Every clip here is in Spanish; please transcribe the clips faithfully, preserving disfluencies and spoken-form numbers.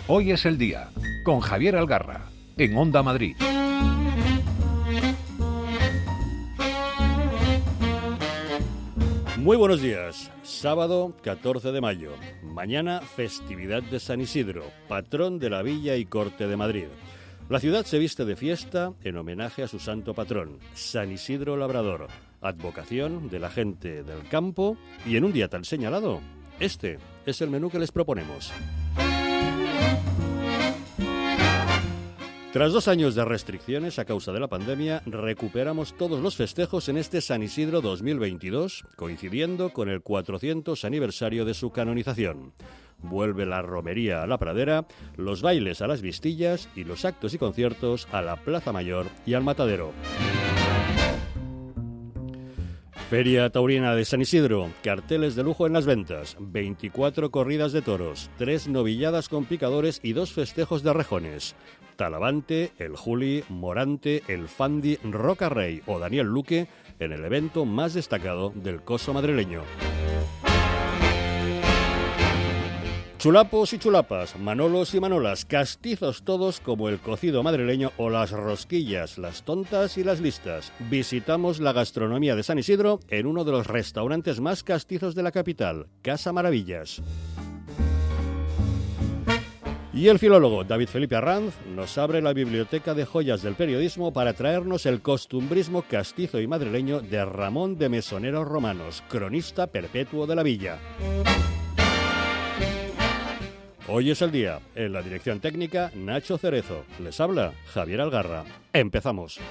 Hoy es el día, con Javier Algarra, en Onda Madrid. Muy buenos días, sábado catorce de mayo, mañana festividad de San Isidro, patrón de la Villa y Corte de Madrid. La ciudad se viste de fiesta en homenaje a su santo patrón, San Isidro Labrador, advocación de la gente del campo, y en un día tan señalado, este es el menú que les proponemos. Tras dos años de restricciones a causa de la pandemia, recuperamos todos los festejos en este San Isidro dos mil veintidós, coincidiendo con el cuatrocientos aniversario de su canonización. Vuelve la romería a la pradera, los bailes a las Vistillas y los actos y conciertos a la Plaza Mayor y al Matadero. Feria Taurina de San Isidro, carteles de lujo en las ventas, veinticuatro corridas de toros, tres novilladas con picadores y dos festejos de rejones. Talavante, el Juli, Morante, el Fandi, Roca Rey o Daniel Luque en el evento más destacado del coso madrileño. Chulapos y chulapas, manolos y manolas, castizos todos como el cocido madrileño o las rosquillas, las tontas y las listas. Visitamos la gastronomía de San Isidro en uno de los restaurantes más castizos de la capital, Casa Maravillas. Y el filólogo David Felipe Arranz nos abre la biblioteca de joyas del periodismo para traernos el costumbrismo castizo y madrileño de Ramón de Mesoneros Romanos, cronista perpetuo de la villa. Hoy es el día. En la dirección técnica, Nacho Cerezo. Les habla Javier Algarra. Empezamos.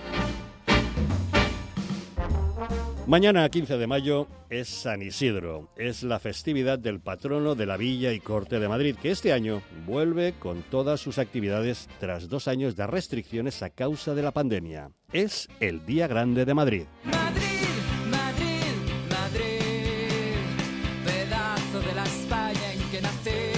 Mañana, quince de mayo, es San Isidro. Es la festividad del patrono de la Villa y Corte de Madrid, que este año vuelve con todas sus actividades tras dos años de restricciones a causa de la pandemia. Es el Día Grande de Madrid. Madrid, Madrid, Madrid, pedazo de la España en que nací.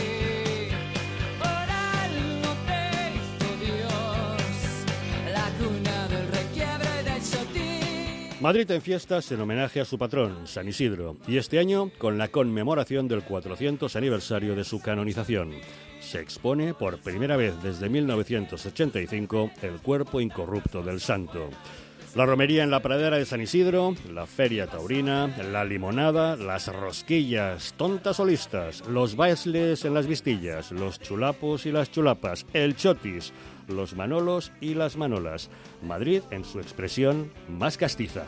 Madrid en fiestas en homenaje a su patrón, San Isidro, y este año con la conmemoración del cuatrocientos aniversario de su canonización. Se expone por primera vez desde mil novecientos ochenta y cinco el cuerpo incorrupto del santo. La romería en la pradera de San Isidro, la feria taurina, la limonada, las rosquillas, tontas o listas, los bailes en las Vistillas, los chulapos y las chulapas, el chotis, los manolos y las manolas. Madrid en su expresión más castiza.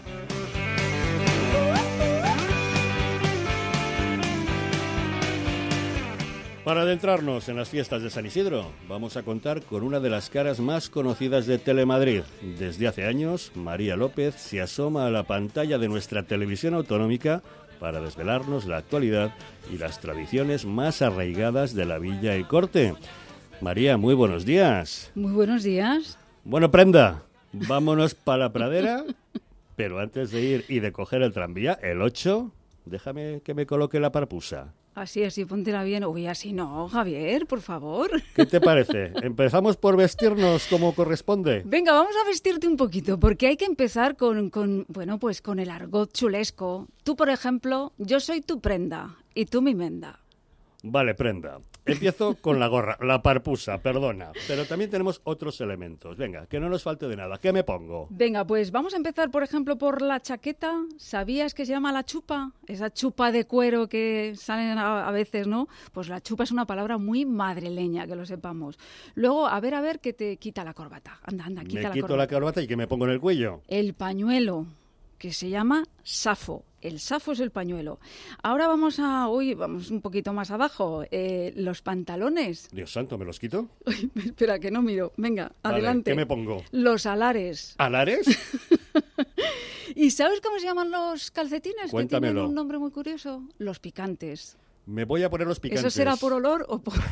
Para adentrarnos en las fiestas de San Isidro, vamos a contar con una de las caras más conocidas de Telemadrid. Desde hace años, María López se asoma a la pantalla de nuestra televisión autonómica para desvelarnos la actualidad y las tradiciones más arraigadas de la Villa y Corte. María, muy buenos días. Muy buenos días. Bueno, prenda, vámonos para la pradera, pero antes de ir y de coger el tranvía, el ocho, déjame que me coloque la parpusa. Así, así, póntela bien. Uy, así no, Javier, por favor. ¿Qué te parece? ¿Empezamos por vestirnos como corresponde? Venga, vamos a vestirte un poquito, porque hay que empezar con, con, bueno, pues con el argot chulesco. Tú, por ejemplo, yo soy tu prenda y tú mi menda. Vale, prenda. Empiezo con la gorra, la parpusa, perdona. Pero también tenemos otros elementos. Venga, que no nos falte de nada. ¿Qué me pongo? Venga, pues vamos a empezar, por ejemplo, por la chaqueta. ¿Sabías que se llama la chupa? Esa chupa de cuero que salen a, a veces, ¿no? Pues la chupa es una palabra muy madrileña, que lo sepamos. Luego, a ver, a ver, que te quita la corbata. Anda, anda, quita me la quito corbata. la corbata y ¿qué me pongo en el cuello? El pañuelo, que se llama safo. El safo es el pañuelo. Ahora vamos a... Uy, vamos un poquito más abajo. Eh, los pantalones. Dios santo, ¿me los quito? Uy, espera, que no miro. Venga, Vale, adelante. ¿qué me pongo? Los alares. ¿Alares? ¿Y sabes cómo se llaman los calcetines? Cuéntamelo. Que tienen un nombre muy curioso. Los picantes. Me voy a poner los picantes. ¿Eso será por olor o por...?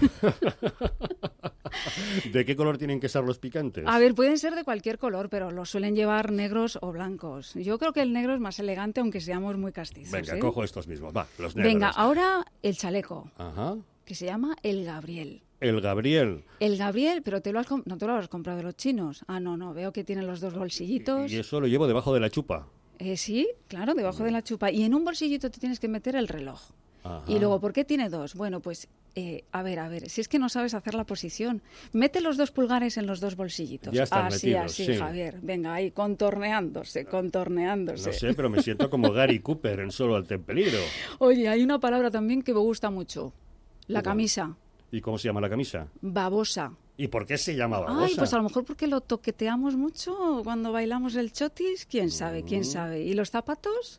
¿De qué color tienen que ser los picantes? A ver, pueden ser de cualquier color, pero los suelen llevar negros o blancos. Yo creo que el negro es más elegante, aunque seamos muy castizos. Venga, ¿eh? cojo estos mismos. Va, los negros. Venga, ahora el chaleco, Ajá. que se llama el Gabriel. El Gabriel. El Gabriel, pero te lo has comp- no te lo has comprado de los chinos. Ah, no, no, veo que tiene los dos bolsillitos. Y eso lo llevo debajo de la chupa. Eh, sí, claro, debajo de la chupa. Y en un bolsillito te tienes que meter el reloj. Ajá. Y luego, ¿por qué tiene dos? Bueno, pues, eh, a ver, a ver, si es que no sabes hacer la posición, mete los dos pulgares en los dos bolsillitos. Ya están así, metidos, así, sí. Javier. Venga, ahí, contorneándose, contorneándose. No sé, pero me siento como Gary Cooper en Solo ante el peligro. Oye, hay una palabra también que me gusta mucho. La ¿Cuál? camisa. ¿Y cómo se llama la camisa? Babosa. ¿Y por qué se llama babosa? Ay, pues a lo mejor porque lo toqueteamos mucho cuando bailamos el chotis. ¿Quién sabe? ¿Quién sabe? ¿Y los zapatos?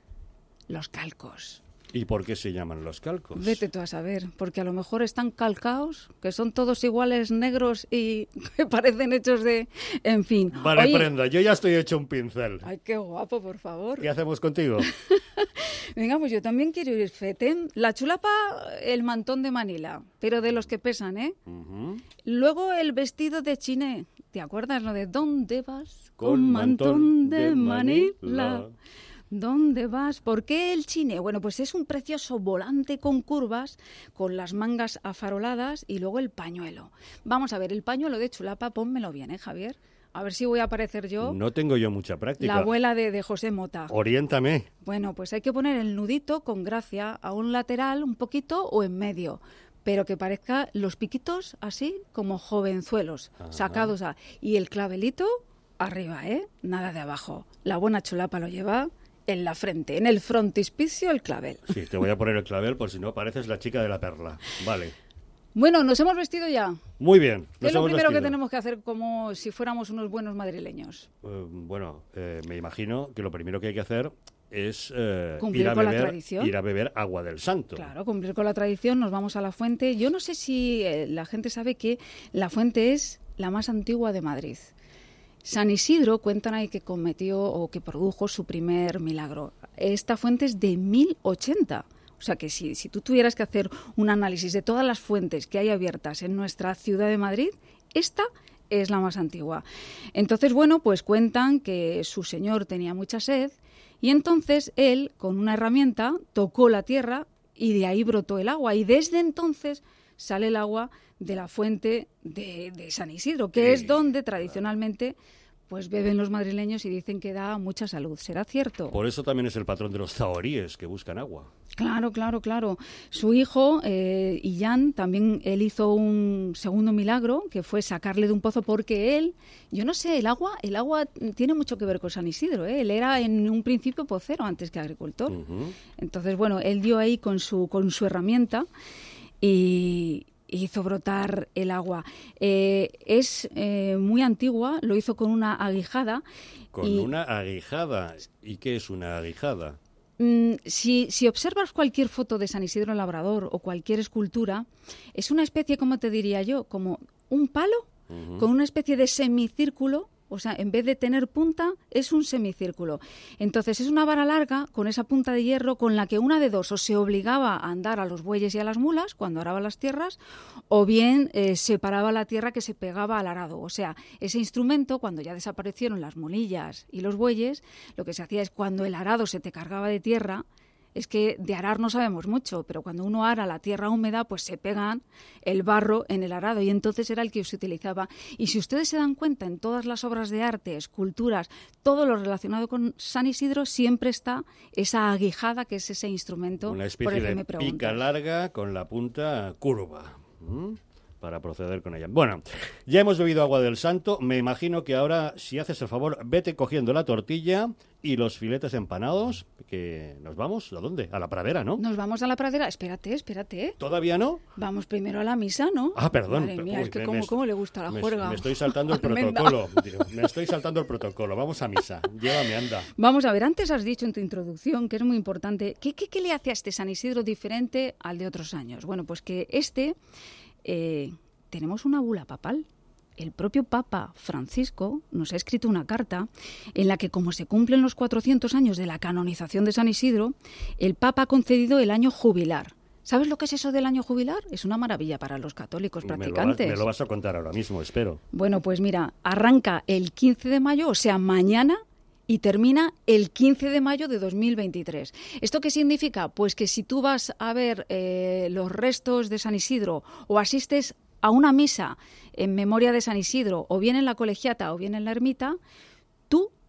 Los calcos. ¿Y por qué se llaman los calcos? Vete tú a saber, porque a lo mejor están calcaos, que son todos iguales, negros y que parecen hechos de... En fin. Vale, Oye, Prenda, yo ya estoy hecho un pincel. ay, qué guapo, por favor. ¿Qué hacemos contigo? Venga, pues yo también quiero ir fetén. La chulapa, el mantón de Manila, pero de los que pesan, ¿eh? Ujú. Luego el vestido de chiné. ¿Te acuerdas lo de ¿dónde vas? Con mantón de Manila. Manila. ¿Dónde vas? ¿Por qué el chiné? Bueno, pues es un precioso volante con curvas, con las mangas afaroladas y luego el pañuelo. Vamos a ver, el pañuelo de chulapa, pónmelo bien, ¿eh, Javier? A ver si voy a parecer yo, No tengo yo mucha práctica. la abuela de, de José Mota. Oriéntame. Bueno, pues hay que poner el nudito con gracia a un lateral un poquito o en medio, pero que parezca los piquitos así como jovenzuelos, Ajá. sacados a... Y el clavelito arriba, ¿eh? Nada de abajo. La buena chulapa lo lleva en la frente, en el frontispicio el clavel. Sí, te voy a poner el clavel por si no pareces la chica de la perla. Vale. Bueno, nos hemos vestido ya. Muy bien. ¿Qué nos es lo hemos primero que vestido. tenemos que hacer como si fuéramos unos buenos madrileños? Eh, bueno, eh, me imagino que lo primero que hay que hacer es eh, Cumplir ir, a con la beber, tradición. ir a beber agua del santo. Claro, cumplir con la tradición, nos vamos a la fuente. Yo no sé si eh, la gente sabe que la fuente es la más antigua de Madrid. San Isidro cuentan ahí que cometió o que produjo su primer milagro. Esta fuente es de mil ochenta. O sea que si, si tú tuvieras que hacer un análisis de todas las fuentes que hay abiertas en nuestra ciudad de Madrid, esta es la más antigua. Entonces, bueno, pues cuentan que su señor tenía mucha sed y entonces él, con una herramienta, tocó la tierra y de ahí brotó el agua. Y desde entonces sale el agua de la fuente de, de San Isidro, que Sí. es donde tradicionalmente pues beben los madrileños y dicen que da mucha salud. ¿Será cierto? Por eso también es el patrón de los zahoríes que buscan agua. Claro, claro, claro. Su hijo, eh, Illán, también él hizo un segundo milagro, que fue sacarle de un pozo, porque él, yo no sé, el agua, el agua tiene mucho que ver con San Isidro, ¿eh? Él era en un principio pocero antes que agricultor. Ujú. Entonces, bueno, él dio ahí con su, con su herramienta y hizo brotar el agua. Eh, es eh, muy antigua, lo hizo con una aguijada. Con y, una aguijada. ¿Y qué es una aguijada? mm, si, si observas cualquier foto de San Isidro Labrador o cualquier escultura, es una especie, ¿cómo te diría yo? Como un palo Ujú. con una especie de semicírculo. O sea, en vez de tener punta, es un semicírculo. Entonces, es una vara larga con esa punta de hierro con la que una de dos o se obligaba a andar a los bueyes y a las mulas cuando araba las tierras, o bien eh, separaba la tierra que se pegaba al arado. O sea, ese instrumento, cuando ya desaparecieron las mulillas y los bueyes, lo que se hacía es cuando el arado se te cargaba de tierra, es que de arar no sabemos mucho, pero cuando uno ara la tierra húmeda, pues se pegan el barro en el arado y entonces era el que se utilizaba. Y si ustedes se dan cuenta, en todas las obras de arte, esculturas, todo lo relacionado con San Isidro, siempre está esa aguijada, que es ese instrumento Una por especie el que de me preguntas. pica larga con la punta curva. ¿Mm? Para proceder con ella. Bueno, ya hemos bebido agua del santo. Me imagino que ahora, si haces el favor, vete cogiendo la tortilla y los filetes empanados, que nos vamos, ¿a dónde? A la pradera, ¿no? Nos vamos a la pradera. Espérate, espérate. ¿eh? ¿Todavía no? Vamos primero a la misa, ¿no? Ah, perdón. Madre mía, Uy, es que me- cómo, me- cómo le gusta la me, juerga. me estoy saltando el Tremenda. protocolo. Digo, me estoy saltando el protocolo. Vamos a misa. Llévame, anda. Vamos a ver, antes has dicho en tu introducción, que es muy importante, ¿qué, qué, qué le hace a este San Isidro diferente al de otros años? Bueno, pues que este, eh, tenemos una bula papal. El propio Papa Francisco nos ha escrito una carta en la que, como se cumplen los cuatrocientos años de la canonización de San Isidro, el Papa ha concedido el año jubilar. ¿Sabes lo que es eso del año jubilar? Es una maravilla para los católicos Me lo, vas, practicantes. me lo vas a contar ahora mismo, espero. Bueno, pues mira, arranca el quince de mayo, o sea, mañana, y termina el quince de mayo de dos mil veintitrés. ¿Esto qué significa? Pues que si tú vas a ver eh, los restos de San Isidro o asistes a una misa en memoria de San Isidro, o bien en la colegiata o bien en la ermita, tú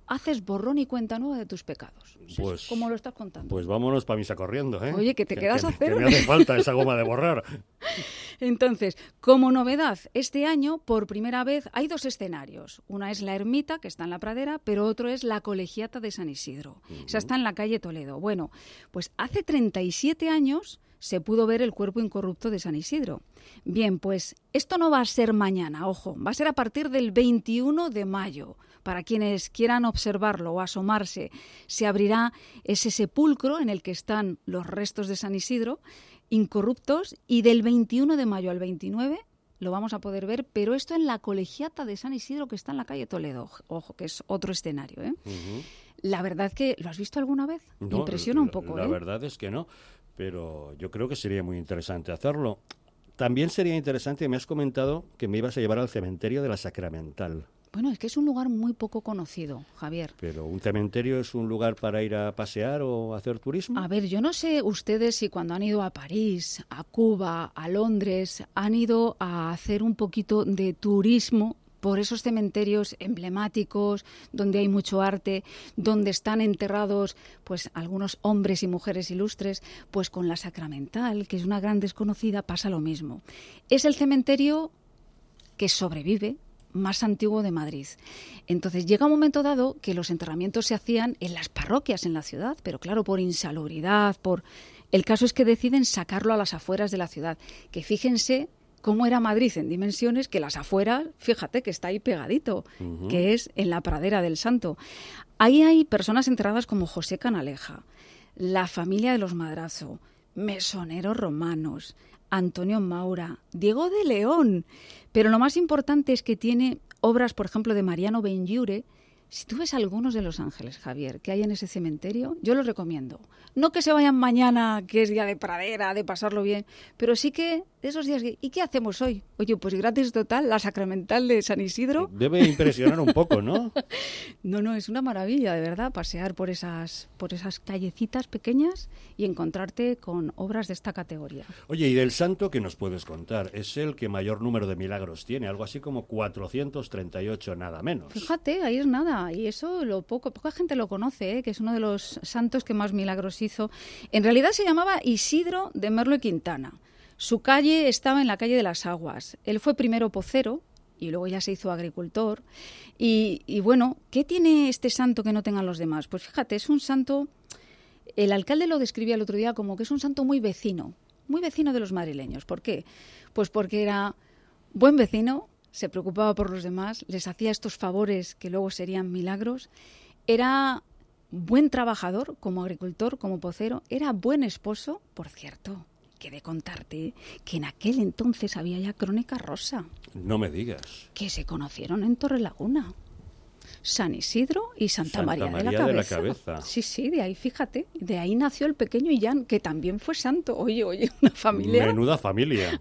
haces borrón y cuenta nueva de tus pecados. Pues, ¿Cómo lo estás contando? Pues vámonos para misa corriendo, ¿eh? Oye, que te quedas que, a cero. Que me hace falta esa goma de borrar. Entonces, como novedad, este año, por primera vez, hay dos escenarios. Una es la ermita, que está en la pradera, pero otro es la colegiata de San Isidro. Uh-huh. Esa está en la calle Toledo. Bueno, pues hace treinta y siete años se pudo ver el cuerpo incorrupto de San Isidro. Bien, pues esto no va a ser mañana, ojo, va a ser a partir del veintiuno de mayo. Para quienes quieran observarlo o asomarse, se abrirá ese sepulcro en el que están los restos de San Isidro, incorruptos, y del veintiuno de mayo al veintinueve lo vamos a poder ver, pero esto en la colegiata de San Isidro, que está en la calle Toledo, ojo, que es otro escenario, ¿eh? Uh-huh. La verdad que, ¿lo has visto alguna vez? No, impresiona un poco, la, la ¿eh? verdad es que no, pero yo creo que sería muy interesante hacerlo. También sería interesante, me has comentado que me ibas a llevar al cementerio de la Sacramental. Bueno, es que es un lugar muy poco conocido, Javier. ¿Pero un cementerio es un lugar para ir a pasear o a hacer turismo? A ver, yo no sé ustedes si cuando han ido a París, a Cuba, a Londres, han ido a hacer un poquito de turismo por esos cementerios emblemáticos, donde hay mucho arte, donde están enterrados pues algunos hombres y mujeres ilustres. Pues con la Sacramental, que es una gran desconocida, pasa lo mismo. Es el cementerio que sobrevive más antiguo de Madrid. Entonces llega un momento dado que los enterramientos se hacían en las parroquias en la ciudad, pero claro, por insalubridad, por... El caso es que deciden sacarlo a las afueras de la ciudad, que fíjense cómo era Madrid en dimensiones, que las afueras, fíjate que está ahí pegadito, uh-huh. que es en la Pradera del Santo. Ahí hay personas enterradas como José Canaleja, la familia de los Madrazo, mesoneros romanos, Antonio Maura, Diego de León. Pero lo más importante es que tiene obras, por ejemplo, de Mariano Benlliure. Si tú ves algunos de los ángeles, Javier, que hay en ese cementerio, yo los recomiendo. No que se vayan mañana, que es día de pradera, de pasarlo bien, pero sí que de esos días... ¿Y qué hacemos hoy? Oye, pues gratis total, la Sacramental de San Isidro. Debe impresionar un poco, ¿no? No, no, es una maravilla, de verdad, pasear por esas, por esas callecitas pequeñas y encontrarte con obras de esta categoría. Oye, ¿y del santo qué nos puedes contar? Es el que mayor número de milagros tiene, algo así como cuatrocientos treinta y ocho, nada menos. Fíjate, ahí es nada, y eso lo poco, poca gente lo conoce, ¿eh? Que es uno de los santos que más milagros hizo. En realidad se llamaba Isidro de Merlo y Quintana. Su calle estaba en la calle de las Aguas. Él fue primero pocero y luego ya se hizo agricultor. Y, y bueno, ¿qué tiene este santo que no tengan los demás? Pues fíjate, es un santo, el alcalde lo describía el otro día como que es un santo muy vecino, muy vecino de los madrileños. ¿Por qué? Pues porque era buen vecino, se preocupaba por los demás, les hacía estos favores que luego serían milagros, era buen trabajador como agricultor, como pocero, era buen esposo, por cierto. Que de contarte que en aquel entonces había ya Crónica Rosa. No me digas. Que se conocieron en Torrelaguna. San Isidro y Santa, Santa María, María de, la de la Cabeza. Cabeza. Sí, sí, de ahí, fíjate, de ahí nació el pequeño Illán, que también fue santo. Oye, oye, una familia... Menuda familia.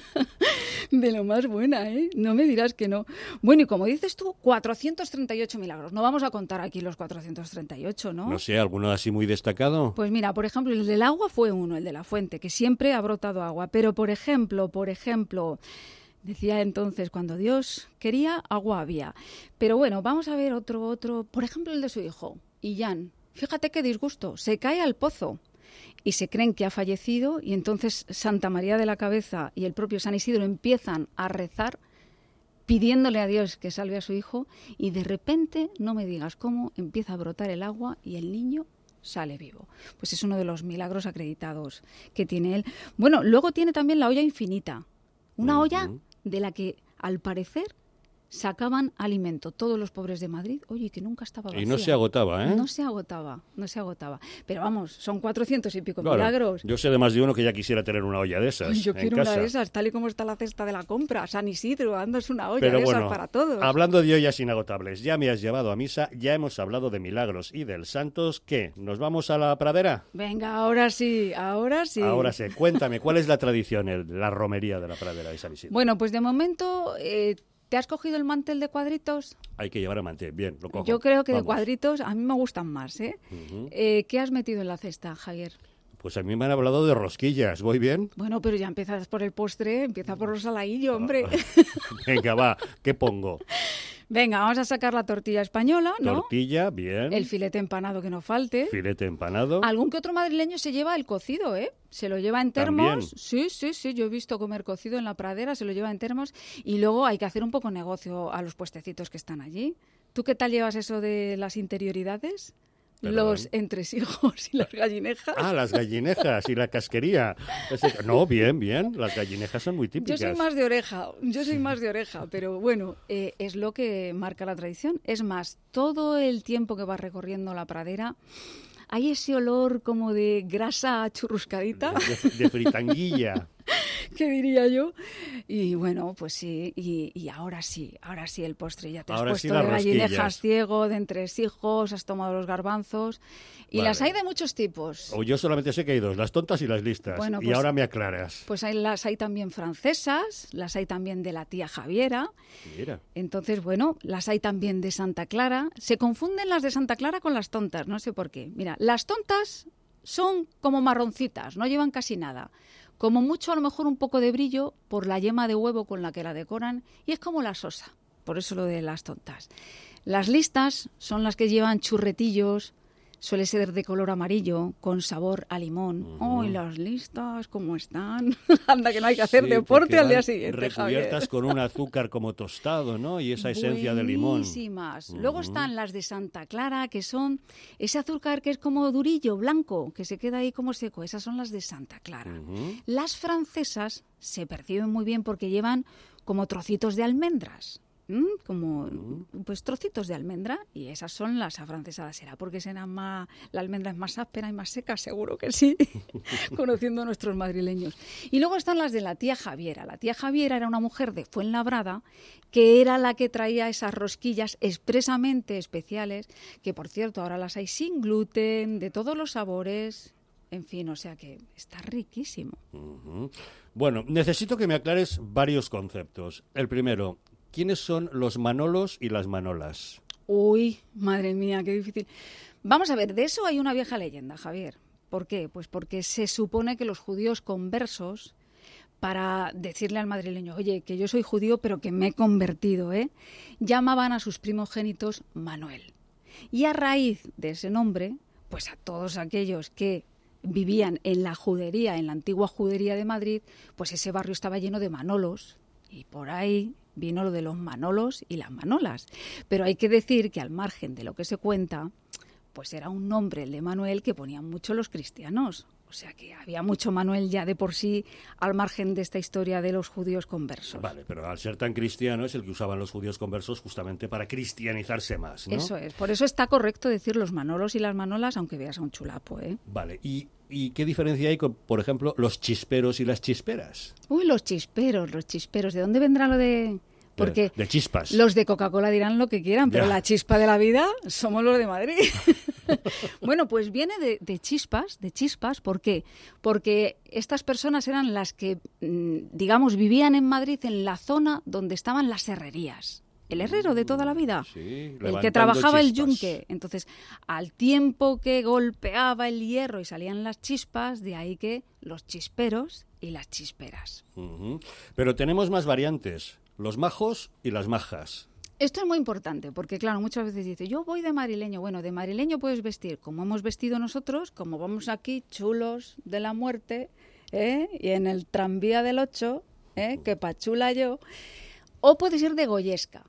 De lo más buena, ¿eh? No me dirás que no. Bueno, y como dices tú, cuatrocientos treinta y ocho milagros. No vamos a contar aquí los cuatrocientos treinta y ocho, ¿no? No sé, ¿alguno así muy destacado? Pues mira, por ejemplo, el del agua fue uno, el de la fuente, que siempre ha brotado agua. Pero, por ejemplo, por ejemplo... Decía entonces, cuando Dios quería, agua había. Pero bueno, vamos a ver otro, otro. Por ejemplo, el de su hijo, Illán. Fíjate qué disgusto. Se cae al pozo y se creen que ha fallecido y entonces Santa María de la Cabeza y el propio San Isidro empiezan a rezar pidiéndole a Dios que salve a su hijo y de repente, no me digas cómo, empieza a brotar el agua y el niño sale vivo. Pues es uno de los milagros acreditados que tiene él. Bueno, luego tiene también la olla infinita. Una Uh-huh. olla de la que, al parecer, sacaban alimento todos los pobres de Madrid. Oye, que nunca estaba vacía. Y no se agotaba, ¿eh? No se agotaba, no se agotaba. Pero vamos, son cuatrocientos y pico Claro, milagros. yo sé de más de uno que ya quisiera tener una olla de esas. Ay, yo en quiero casa. una de esas, tal y como está la cesta de la compra. San Isidro, andas una olla Pero de bueno, esas para todos. Hablando de ollas inagotables, ya me has llevado a misa, ya hemos hablado de milagros y del santos. ¿Qué? ¿Nos vamos a la pradera? Venga, ahora sí, ahora sí. Ahora sí. Cuéntame, ¿cuál es la tradición, el- la romería de la pradera de San Isidro? Bueno, pues de momento, eh, ¿te has cogido el mantel de cuadritos? Hay que llevar a mantel. Bien, lo cojo. Yo creo que Vamos. de cuadritos a mí me gustan más, ¿eh? Ujú. Eh, ¿Qué has metido en la cesta, Javier? Pues a mí me han hablado de rosquillas, ¿voy bien? Bueno, pero ya empiezas por el postre, empieza por los saladillos, hombre. Venga, va, ¿qué pongo? Venga, vamos a sacar la tortilla española, ¿no? Tortilla, bien. El filete empanado que no falte. Filete empanado. Algún que otro madrileño se lleva el cocido, ¿eh? Se lo lleva en termos. ¿También? Sí, sí, sí. Yo he visto comer cocido en la pradera, se lo lleva en termos. Y luego hay que hacer un poco negocio a los puestecitos que están allí. ¿Tú qué tal llevas eso de las interioridades? Perdón. Los entresijos y las gallinejas. Ah, las gallinejas y la casquería. Ese- No, bien, bien. Las gallinejas son muy Yo típicas. soy más de oreja, yo soy más de oreja, pero bueno, eh, es lo que marca la tradición. Es más, todo el tiempo que vas recorriendo la pradera, hay ese olor como de grasa churruscadita, De, de fritanguilla. que diría yo. Y bueno, pues sí, y, y ahora sí, ahora sí el postre. Ya te has Ahora puesto sí las de gallinejas rosquillas. ciego, de entresijos, has tomado los garbanzos. Y Vale. las hay de muchos tipos. O yo solamente sé que hay dos, las tontas y las listas. Bueno, y pues- ahora me aclaras. Pues hay, las hay también francesas, las hay también de la tía Javiera. Mira. Entonces, bueno, las hay también de Santa Clara. Se confunden las de Santa Clara con las tontas, no sé por qué. Mira, las tontas son como marroncitas, no llevan casi nada. Como mucho, a lo mejor un poco de brillo por la yema de huevo con la que la decoran, y es como la sosa, por eso lo de las tontas. Las listas son las que llevan churretillos, suele ser de color amarillo, con sabor a limón. ¡Ay, las listas cómo están! Anda, que no hay que hacer Sí, deporte porque al día van siguiente, Javier. recubiertas con un azúcar como tostado, ¿no? Y esa esencia de limón. Buenísimas. Luego Ujú. están las de Santa Clara, que son ese azúcar que es como durillo, blanco, que se queda ahí como seco. Esas son las de Santa Clara. Ujú. Las francesas se perciben muy bien porque llevan como trocitos de almendras. ¿m? Como pues trocitos de almendra, y esas son las afrancesadas. Será porque será más, la almendra es más áspera y más seca, seguro que sí, conociendo a nuestros madrileños. Y luego están las de la tía Javiera. La tía Javiera era una mujer de Fuenlabrada que era la que traía esas rosquillas expresamente especiales, que por cierto ahora las hay sin gluten, de todos los sabores. En fin, o sea que está riquísimo. Ujú. Bueno, necesito que me aclares varios conceptos. El primero, ¿quiénes son los manolos y las manolas? Uy, madre mía, qué difícil. Vamos a ver, de eso hay una vieja leyenda, Javier. ¿Por qué? Pues porque se supone que los judíos conversos, para decirle al madrileño, oye, que yo soy judío, pero que me he convertido, ¿eh?, llamaban a sus primogénitos Manuel. Y a raíz de ese nombre, pues a todos aquellos que vivían en la judería, en la antigua judería de Madrid, pues ese barrio estaba lleno de manolos, y por ahí vino lo de los manolos y las manolas. Pero hay que decir que al margen de lo que se cuenta, pues era un nombre, el de Manuel, que ponían mucho los cristianos. O sea que había mucho Manuel ya de por sí, al margen de esta historia de los judíos conversos. Vale, pero al ser tan cristiano es el que usaban los judíos conversos justamente para cristianizarse más, ¿no? Eso es. Por eso está correcto decir los manolos y las manolas, aunque veas a un chulapo, ¿eh? Vale, ¿y, y qué diferencia hay con, por ejemplo, los chisperos y las chisperas? Uy, los chisperos, los chisperos. ¿De dónde vendrá lo de...? Porque De, de chispas. los de Coca-Cola dirán lo que quieran, pero Ya. la chispa de la vida somos los de Madrid. Bueno, pues viene de, de chispas, de chispas. ¿Por qué? Porque estas personas eran las que, mm, digamos, vivían en Madrid, en la zona donde estaban las herrerías. El herrero de toda la vida. Sí, El que levantando trabajaba el chispas. yunque. Entonces, al tiempo que golpeaba el hierro y salían las chispas, de ahí que los chisperos y las chisperas. Ujú. Pero tenemos más variantes, los majos y las majas. Esto es muy importante porque, claro, muchas veces dice, yo voy de madrileño. Bueno, de madrileño puedes vestir como hemos vestido nosotros, como vamos aquí, chulos de la muerte, ¿eh? Y en el tranvía del ocho, ¿eh?, que pachula yo. O puedes ir de goyesca.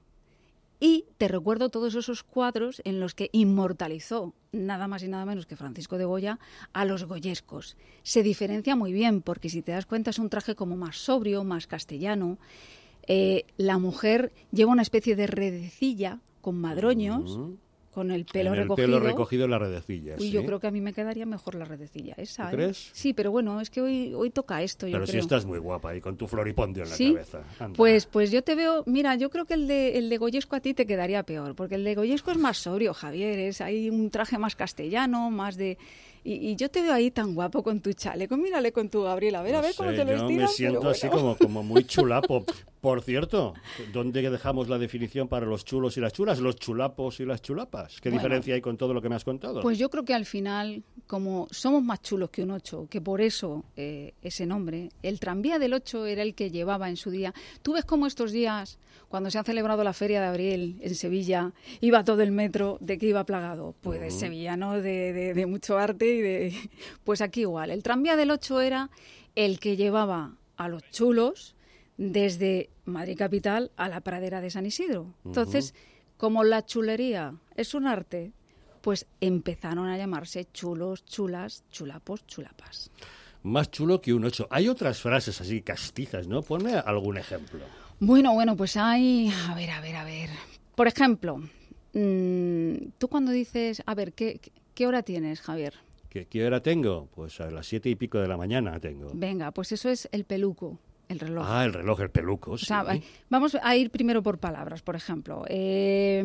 Y te recuerdo todos esos cuadros en los que inmortalizó nada más y nada menos que Francisco de Goya a los goyescos. Se diferencia muy bien porque, si te das cuenta, es un traje como más sobrio, más castellano. Eh, la mujer lleva una especie de redecilla con madroños, Ujú. con el pelo en el recogido. pelo recogido en la redecilla. Uy, ¿sí? yo creo que a mí me quedaría mejor la redecilla esa. ¿Tú ¿eh? crees? Sí, pero bueno, es que hoy, hoy toca esto, yo Pero si creo. estás muy guapa y con tu floripondio en la ¿Sí? cabeza. Anda. Pues, pues yo te veo, mira, yo creo que el de, el de Goyesco a ti te quedaría peor, porque el de Goyesco es más sobrio, Javier, es hay un traje más castellano, más de... Y, y yo te veo ahí tan guapo con tu chaleco, mírale con tu Gabriela, a ver, No a ver cómo sé, te lo yo estiras. me siento pero así bueno. como, como muy chulapo. Por cierto, ¿dónde dejamos la definición para los chulos y las chulas? Los chulapos y las chulapas. ¿Qué Bueno, diferencia hay con todo lo que me has contado? Pues yo creo que al final, como somos más chulos que un ocho, que por eso eh, ese nombre, el tranvía del ocho era el que llevaba en su día. Tú ves cómo estos días, cuando se ha celebrado la Feria de Abril en Sevilla, iba todo el metro, ¿de qué iba plagado? Pues de sevillano, de, de, de mucho arte y de... Pues aquí igual. El tranvía del ocho era el que llevaba a los chulos desde Madrid capital a la pradera de San Isidro. Entonces, uh-huh. como la chulería es un arte, pues empezaron a llamarse chulos, chulas, chulapos, chulapas. Más chulo que un ocho. Hay otras frases así castizas, ¿no? Ponme algún ejemplo. Bueno, bueno, pues hay... A ver, a ver, a ver. Por ejemplo, mmm, tú cuando dices... A ver, ¿qué, qué hora tienes, Javier? ¿Qué, ¿Qué hora tengo? Pues a las siete y pico de la mañana tengo. Venga, pues eso es el peluco. El reloj. Ah, el reloj, el peluco, sí. O sea, vamos a ir primero por palabras, por ejemplo. Eh,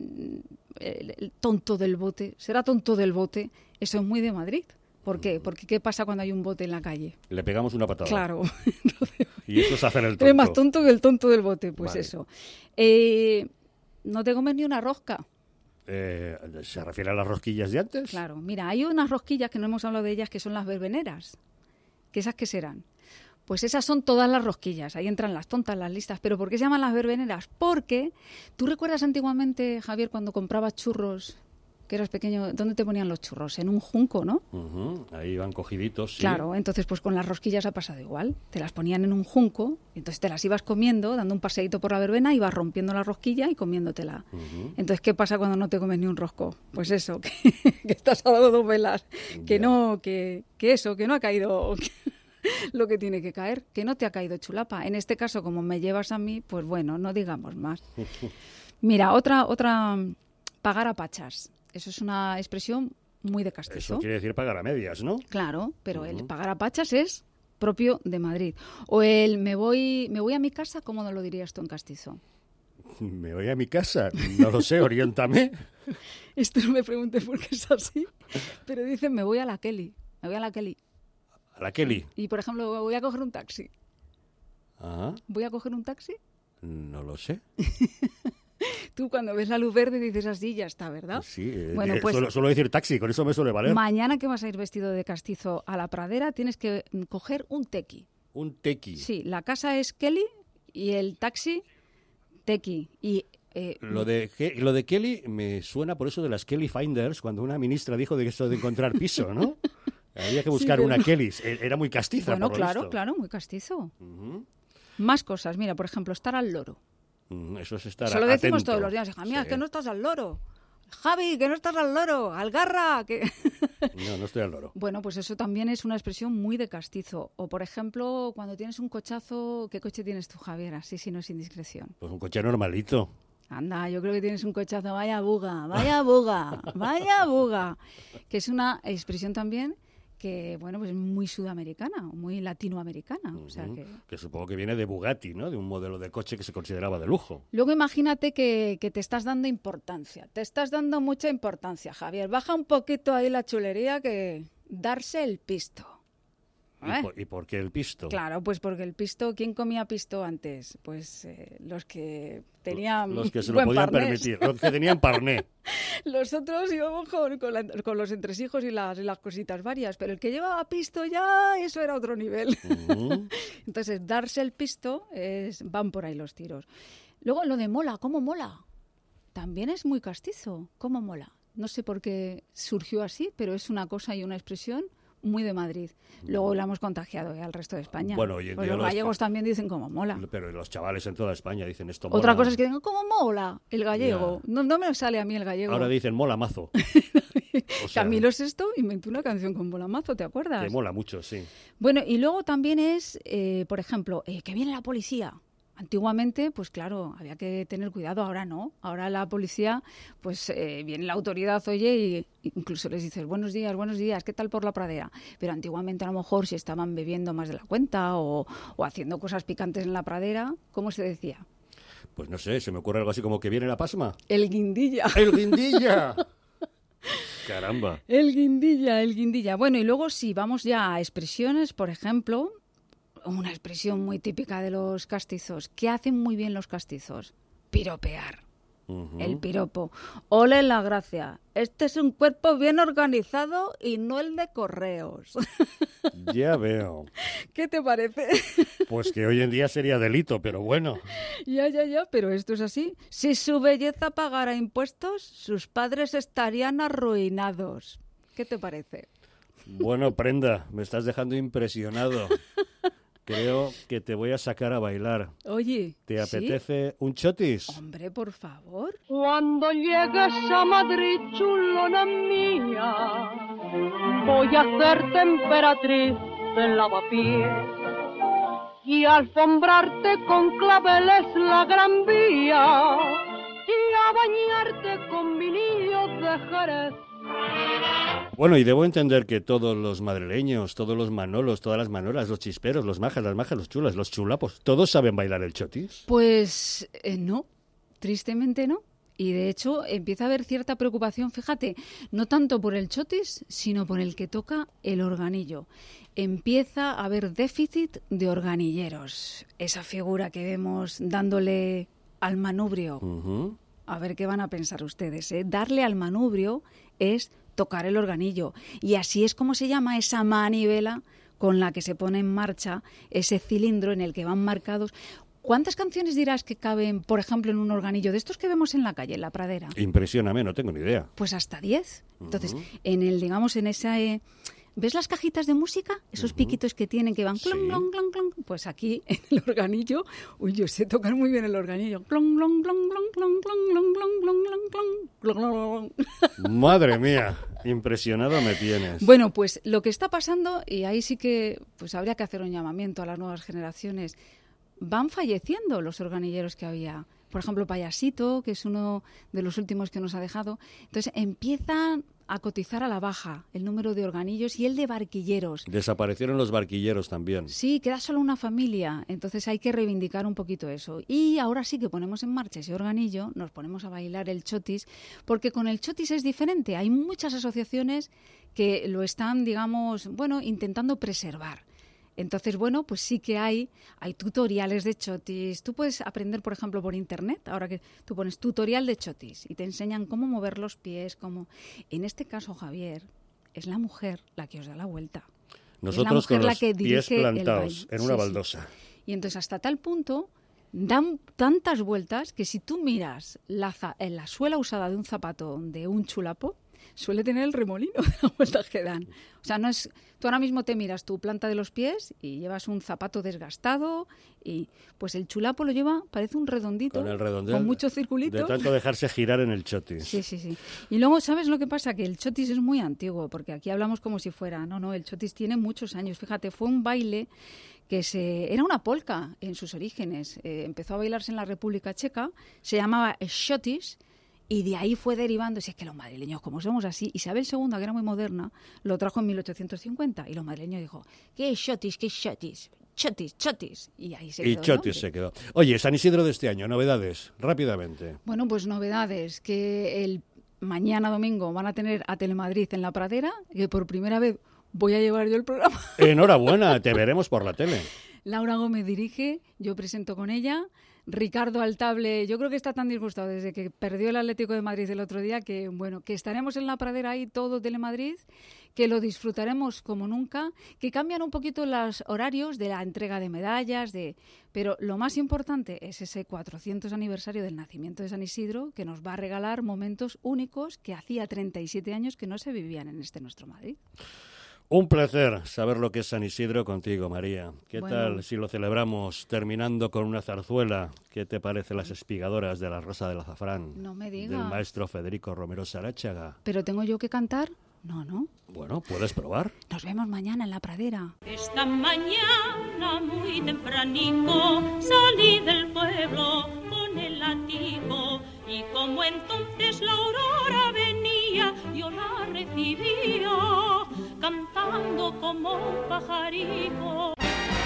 el, el tonto del bote. ¿Será tonto del bote? Eso es muy de Madrid. ¿Por qué? Porque ¿qué pasa cuando hay un bote en la calle? Le pegamos una patada. Claro. Entonces, y eso se hace en el tonto. Eres más tonto que el tonto del bote, pues vale. eso. Eh, ¿No te comes ni una rosca? Eh, ¿Se refiere a las rosquillas de antes? Claro. Mira, hay unas rosquillas que no hemos hablado de ellas que son las verbeneras. ¿Qué esas qué serán? Pues esas son todas las rosquillas, ahí entran las tontas, las listas. ¿Pero por qué se llaman las verbeneras? Porque, ¿tú recuerdas antiguamente, Javier, cuando comprabas churros, que eras pequeño, dónde te ponían los churros? En un junco, ¿no? Uh-huh. Ahí iban cogiditos, sí. Claro, entonces pues con las rosquillas ha pasado igual. Te las ponían en un junco, y entonces te las ibas comiendo, dando un paseíto por la verbena, ibas rompiendo la rosquilla y comiéndotela. Uh-huh. Entonces, ¿qué pasa cuando no te comes ni un rosco? Pues eso, que, que estás a dado dos velas, que yeah. no, que, que eso, que no ha caído... lo que tiene que caer, que no te ha caído chulapa. En este caso, como me llevas a mí, pues bueno, no digamos más. Mira, otra, otra, pagar a pachas. Eso es una expresión muy de castizo. Eso quiere decir pagar a medias, ¿no? Claro, pero Uh-huh. el pagar a pachas es propio de Madrid. O el me voy, me voy a mi casa, ¿cómo no lo dirías tú en castizo? Me voy a mi casa, no lo sé, oriéntame. Esto no me preguntes por qué es así, pero dicen me voy a la Kelly, me voy a la Kelly. A la Kelly. Y, por ejemplo, voy a coger un taxi. Ajá. ¿Voy a coger un taxi? No lo sé. Tú cuando ves la luz verde dices así, ya está, ¿verdad? Sí, eh, bueno, pues, suelo, suelo decir taxi, con eso me suele valer. Mañana que vas a ir vestido de castizo a la pradera tienes que coger un tequi. Un tequi. Sí, la casa es Kelly y el taxi tequi. Y... Eh, lo, de, lo de Kelly me suena por eso de las Kelly Finders, cuando una ministra dijo de eso de encontrar piso, ¿no? Había que buscar sí, pero... una Kelly. Era muy castiza, bueno, por lo claro, visto. claro, muy castizo. Uh-huh. Más cosas. Mira, por ejemplo, estar al loro. Uh, eso es estar Eso lo decimos atento. todos los días. Hija mía, sí. que no estás al loro. Javi, que no estás al loro. Algarra, que... No, no estoy al loro. Bueno, pues eso también es una expresión muy de castizo. O, por ejemplo, cuando tienes un cochazo... ¿Qué coche tienes tú, Javier? Así, si no es indiscreción. Pues un coche normalito. Anda, yo creo que tienes un cochazo. Vaya buga, vaya buga, vaya buga. Que es una expresión también... que, bueno, pues es muy sudamericana, muy latinoamericana. Uh-huh. O sea que... que supongo que viene de Bugatti, ¿no? De un modelo de coche que se consideraba de lujo. Luego imagínate que, que te estás dando importancia, te estás dando mucha importancia, Javier. Baja un poquito ahí la chulería, que darse el pisto. ¿Eh? ¿Y, por, ¿Y por qué el pisto? Claro, pues porque el pisto, ¿quién comía pisto antes? Pues eh, los que tenían Los que se lo buen podían parnés. permitir, los que tenían parné. Los otros íbamos con, con, la, con los entresijos y las, y las cositas varias, pero el que llevaba pisto ya, eso era otro nivel. Uh-huh. Entonces, darse el pisto, es, van por ahí los tiros. Luego, lo de mola, ¿cómo mola? También es muy castizo, ¿cómo mola? No sé por qué surgió así, pero es una cosa y una expresión muy de Madrid. Luego la hemos contagiado ¿eh? al resto de España. Bueno, hoy en pues día los los gallegos también dicen como mola. Pero los chavales en toda España dicen esto mola. Otra cosa es que digan como mola el gallego. Ya. No, no me sale a mí el gallego. Ahora dicen mola mazo. O sea, Camilo Sesto inventó una canción con mola mazo, ¿te acuerdas? Que mola mucho, sí. Bueno, y luego también es, eh, por ejemplo, eh, que viene la policía. Antiguamente, pues claro, había que tener cuidado, ahora no. Ahora la policía, pues eh, viene la autoridad, oye, y incluso les dices, buenos días, buenos días, ¿qué tal por la pradera? Pero antiguamente a lo mejor si estaban bebiendo más de la cuenta o, o haciendo cosas picantes en la pradera, ¿cómo se decía? Pues no sé, se me ocurre algo así como que viene la pasma. El guindilla. ¡El guindilla! Caramba. El guindilla, el guindilla. Bueno, y luego si vamos ya a expresiones, por ejemplo... una expresión muy típica de los castizos. ¿Qué hacen muy bien los castizos? Piropear. Uh-huh. El piropo. Ole la gracia. Este es un cuerpo bien organizado y no el de correos. Ya veo. ¿Qué te parece? Pues que hoy en día sería delito, pero bueno. Ya, ya, ya, pero esto es así. Si su belleza pagara impuestos, sus padres estarían arruinados. ¿Qué te parece? Bueno, Prenda, me estás dejando impresionado. Creo que te voy a sacar a bailar. Oye, ¿te apetece ¿sí? un chotis? Hombre, por favor. Cuando llegues a Madrid, chulona mía, voy a hacerte emperatriz de lavapiés y alfombrarte con claveles la Gran Vía y a bañarte con vinillos de Jerez. Bueno, y debo entender que todos los madrileños, todos los manolos, todas las manolas, los chisperos, los majas, las majas, los chulas, los chulapos, ¿todos saben bailar el chotis? Pues eh, no, tristemente no. Y de hecho empieza a haber cierta preocupación, fíjate, no tanto por el chotis, sino por el que toca el organillo. Empieza a haber déficit de organilleros. Esa figura que vemos dándole al manubrio. Uh-huh. A ver qué van a pensar ustedes, ¿eh? Darle al manubrio es tocar el organillo. Y así es como se llama esa manivela con la que se pone en marcha ese cilindro en el que van marcados. ¿Cuántas canciones dirás que caben, por ejemplo, en un organillo de estos que vemos en la calle, en la pradera? Impresióname, no tengo ni idea. Pues hasta diez. Entonces, uh-huh. en el, digamos, en esa... Eh, ¿ves las cajitas de música? Esos uh-huh. piquitos que tienen que van clon, sí. clon, clon, clon. Pues aquí, en el organillo, uy, yo sé tocar muy bien el organillo. Clon, clon, clon, clon, clon, clon, clon, clon, clon, clon, clon. Madre mía, impresionado me tienes. Bueno, pues lo que está pasando, y ahí sí que pues habría que hacer un llamamiento a las nuevas generaciones, van falleciendo los organilleros que había. Por ejemplo, Payasito, que es uno de los últimos que nos ha dejado. Entonces empiezan a cotizar a la baja el número de organillos y el de barquilleros. Desaparecieron los barquilleros también. Sí, queda solo una familia, entonces hay que reivindicar un poquito eso. Y ahora sí que ponemos en marcha ese organillo, nos ponemos a bailar el chotis, porque con el chotis es diferente. Hay muchas asociaciones que lo están, digamos, bueno, intentando preservar. Entonces, bueno, pues sí que hay, hay tutoriales de chotis. Tú puedes aprender, por ejemplo, por internet, ahora que tú pones tutorial de chotis y te enseñan cómo mover los pies, cómo... En este caso, Javier, es la mujer la que os da la vuelta. Nosotros con los pies plantados en una sí, baldosa. Sí. Y entonces, hasta tal punto, dan tantas vueltas que si tú miras la, la suela usada de un zapato de un chulapo, suele tener el remolino de las vueltas que dan. O sea, no es... Tú ahora mismo te miras tu planta de los pies y llevas un zapato desgastado y pues el chulapo lo lleva, parece un redondito, con, el redondel, con muchos circulitos. De tanto dejarse girar en el chotis. Sí, sí, sí. Y luego, ¿sabes lo que pasa? Que el chotis es muy antiguo, porque aquí hablamos como si fuera... No, no, el chotis tiene muchos años. Fíjate, fue un baile que se... Era una polka en sus orígenes. Eh, empezó a bailarse en la República Checa, se llamaba chotis. Y de ahí fue derivando, si es que los madrileños, como somos así, Isabel segunda, que era muy moderna, lo trajo en mil ochocientos cincuenta y los madrileños dijo, ¿qué es chotis? ¿Qué es chotis? Chotis, chotis. Y ahí se quedó. Y chotis se quedó. Oye, San Isidro de este año, novedades, rápidamente. Bueno, pues novedades, que el mañana domingo van a tener a Telemadrid en la Pradera, que por primera vez voy a llevar yo el programa. Enhorabuena, te veremos por la tele. Laura Gómez dirige, yo presento con ella. Ricardo Altable, yo creo que está tan disgustado desde que perdió el Atlético de Madrid el otro día que, bueno, que estaremos en la Pradera ahí todo Telemadrid, que lo disfrutaremos como nunca, que cambian un poquito los horarios de la entrega de medallas, de pero lo más importante es ese cuatrocientos aniversario del nacimiento de San Isidro, que nos va a regalar momentos únicos que hacía treinta y siete años que no se vivían en este nuestro Madrid. Un placer saber lo que es San Isidro contigo, María. ¿Qué bueno. tal si lo celebramos terminando con una zarzuela? ¿Qué te parece Las Espigadoras de la Rosa del Azafrán? No me digas. Del maestro Federico Romero Saráchaga. ¿Pero tengo yo que cantar? No, no. Bueno, puedes probar. Nos vemos mañana en la Pradera. Esta mañana muy tempranito salí del pueblo con el látigo y como entonces la aurora venía, yo la recibía cantando como un pajarito.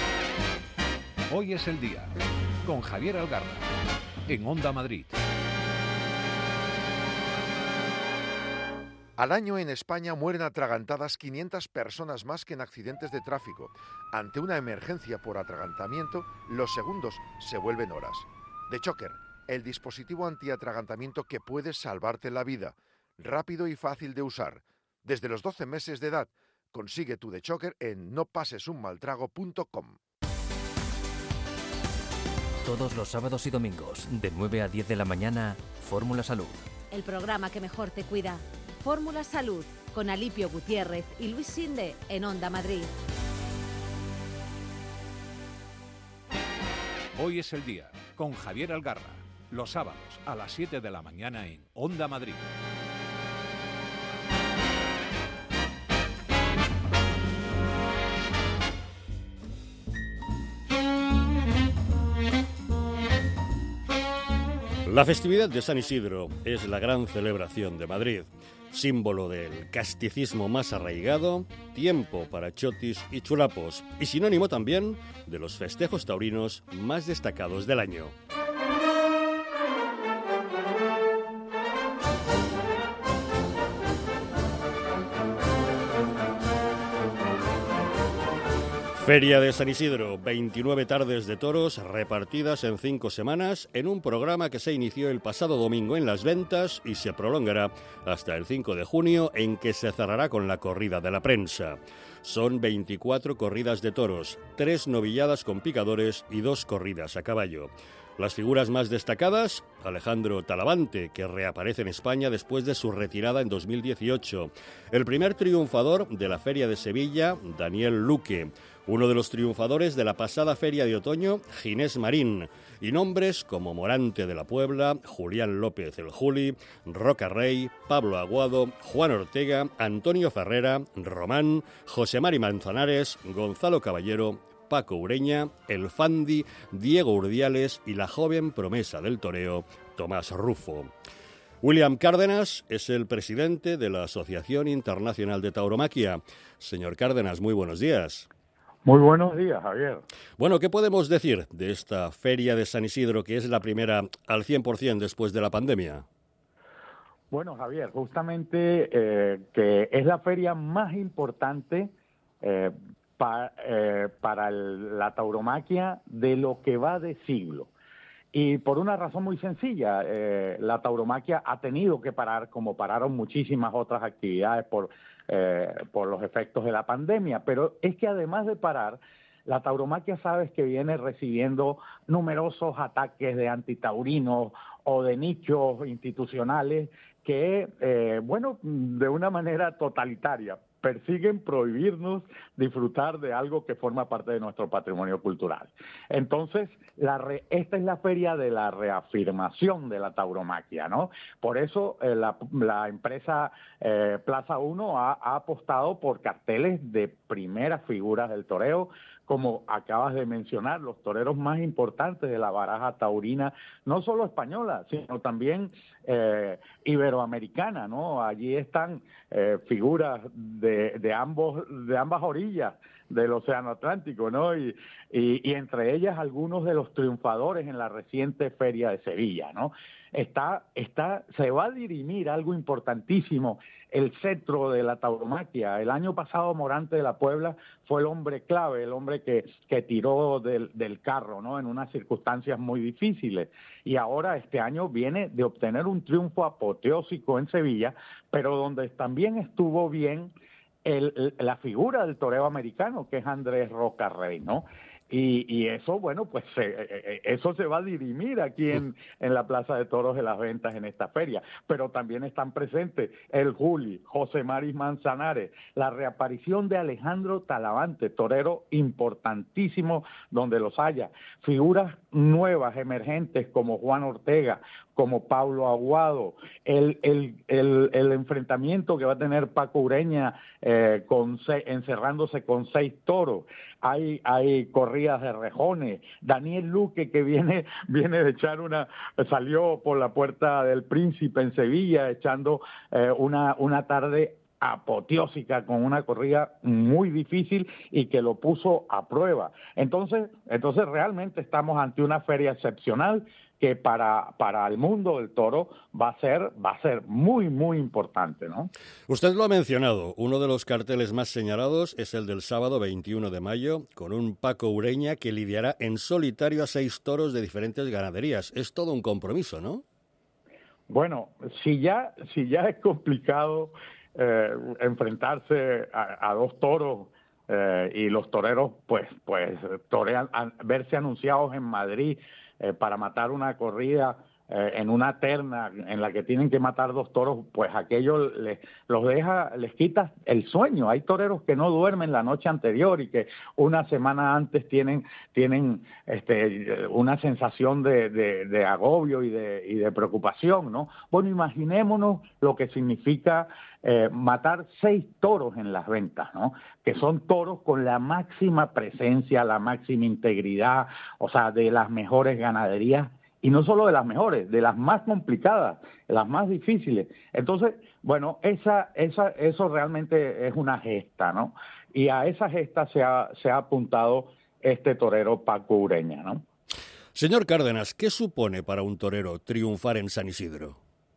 Hoy es el día, con Javier Algarra, en Onda Madrid. Al año en España mueren atragantadas quinientas personas más que en accidentes de tráfico. Ante una emergencia por atragantamiento, los segundos se vuelven horas. The Choker, el dispositivo antiatragantamiento que puede salvarte la vida. Rápido y fácil de usar. Desde los doce meses de edad, consigue tu The Choker en no pases un mal trago punto com. Todos los sábados y domingos, de nueve a diez de la mañana, Fórmula Salud. El programa que mejor te cuida. Fórmula Salud, con Alipio Gutiérrez y Luis Sinde en Onda Madrid. Hoy es el día, con Javier Algarra. Los sábados a las siete de la mañana en Onda Madrid. La festividad de San Isidro es la gran celebración de Madrid, símbolo del casticismo más arraigado, tiempo para chotis y chulapos, y sinónimo también de los festejos taurinos más destacados del año. Feria de San Isidro, veintinueve tardes de toros repartidas en cinco semanas en un programa que se inició el pasado domingo en Las Ventas y se prolongará hasta el cinco de junio, en que se cerrará con la corrida de la prensa. Son veinticuatro corridas de toros, tres novilladas con picadores y dos corridas a caballo. Las figuras más destacadas, Alejandro Talavante, que reaparece en España después de su retirada en dos mil dieciocho. El primer triunfador de la Feria de Sevilla, Daniel Luque. Uno de los triunfadores de la pasada Feria de Otoño, Ginés Marín. Y nombres como Morante de la Puebla, Julián López el Juli, Roca Rey, Pablo Aguado, Juan Ortega, Antonio Ferrera, Román, José Mari Manzanares, Gonzalo Caballero, Paco Ureña, El Fandi, Diego Urdiales y la joven promesa del toreo, Tomás Rufo. William Cárdenas es el presidente de la Asociación Internacional de Tauromaquia. Señor Cárdenas, muy buenos días. Muy buenos días, Javier. Bueno, ¿qué podemos decir de esta Feria de San Isidro, que es la primera al cien por ciento después de la pandemia? Bueno, Javier, justamente eh, que es la feria más importante eh, pa, eh, para el, la tauromaquia de lo que va de siglo. Y por una razón muy sencilla, eh, la tauromaquia ha tenido que parar, como pararon muchísimas otras actividades por, eh, por los efectos de la pandemia. Pero es que además de parar, la tauromaquia sabes que viene recibiendo numerosos ataques de antitaurinos o de nichos institucionales que, eh, bueno, de una manera totalitaria, persiguen prohibirnos disfrutar de algo que forma parte de nuestro patrimonio cultural. Entonces, la re, esta es la feria de la reafirmación de la tauromaquia, ¿no? Por eso eh, la, la empresa eh, Plaza Uno ha, ha apostado por carteles de primeras figuras del toreo, como acabas de mencionar, los toreros más importantes de la baraja taurina, no solo española, sino también eh, iberoamericana, ¿no? Allí están eh, figuras de, de ambos, de ambas orillas del Océano Atlántico, ¿no? Y, y, y entre ellas algunos de los triunfadores en la reciente Feria de Sevilla, ¿no? Está, está, se va a dirimir algo importantísimo, el cetro de la tauromaquia. El año pasado Morante de la Puebla fue el hombre clave, el hombre que, que tiró del, del carro, ¿no? En unas circunstancias muy difíciles. Y ahora este año viene de obtener un triunfo apoteósico en Sevilla, pero donde también estuvo bien el, la figura del toreo americano, que es Andrés Roca Rey, ¿no? Y, y eso, bueno, pues eh, eso se va a dirimir aquí en, en la Plaza de Toros de las Ventas en esta feria. Pero también están presentes el Juli, José Mari Manzanares, la reaparición de Alejandro Talavante, torero importantísimo donde los haya, figuras nuevas, emergentes como Juan Ortega, como Pablo Aguado, el, el, el, el enfrentamiento que va a tener Paco Ureña eh, con se, encerrándose con seis toros. Hay, hay corridas de rejones. Daniel Luque, que viene, viene de echar una, salió por la Puerta del Príncipe en Sevilla, echando eh, una, una tarde apoteósica, con una corrida muy difícil y que lo puso a prueba. Entonces, entonces realmente estamos ante una feria excepcional que para, para el mundo del toro va a ser, va a ser muy, muy importante, ¿no? Usted lo ha mencionado, uno de los carteles más señalados es el del sábado veintiuno de mayo, con un Paco Ureña que lidiará en solitario a seis toros de diferentes ganaderías. Es todo un compromiso, ¿no? Bueno, si ya, si ya es complicado eh, enfrentarse a, a dos toros eh, y los toreros, pues, pues torean, a, verse anunciados en Madrid eh, para matar una corrida eh, en una terna en la que tienen que matar dos toros, pues aquello les, los deja, les quita el sueño. Hay toreros que no duermen la noche anterior y que una semana antes tienen, tienen este, una sensación de, de, de agobio y de, y de preocupación, ¿no? Bueno, imaginémonos lo que significa eh, matar seis toros en las ventas, ¿no? Que son toros con la máxima presencia, la máxima integridad, o sea, de las mejores ganaderías. Y no solo de las mejores, de las más complicadas, de las más difíciles. Entonces, bueno, esa, esa, eso realmente es una gesta, ¿no? Y a esa gesta se ha, se ha apuntado este torero Paco Ureña, ¿no? Señor Cárdenas, ¿qué supone para un torero triunfar en San Isidro?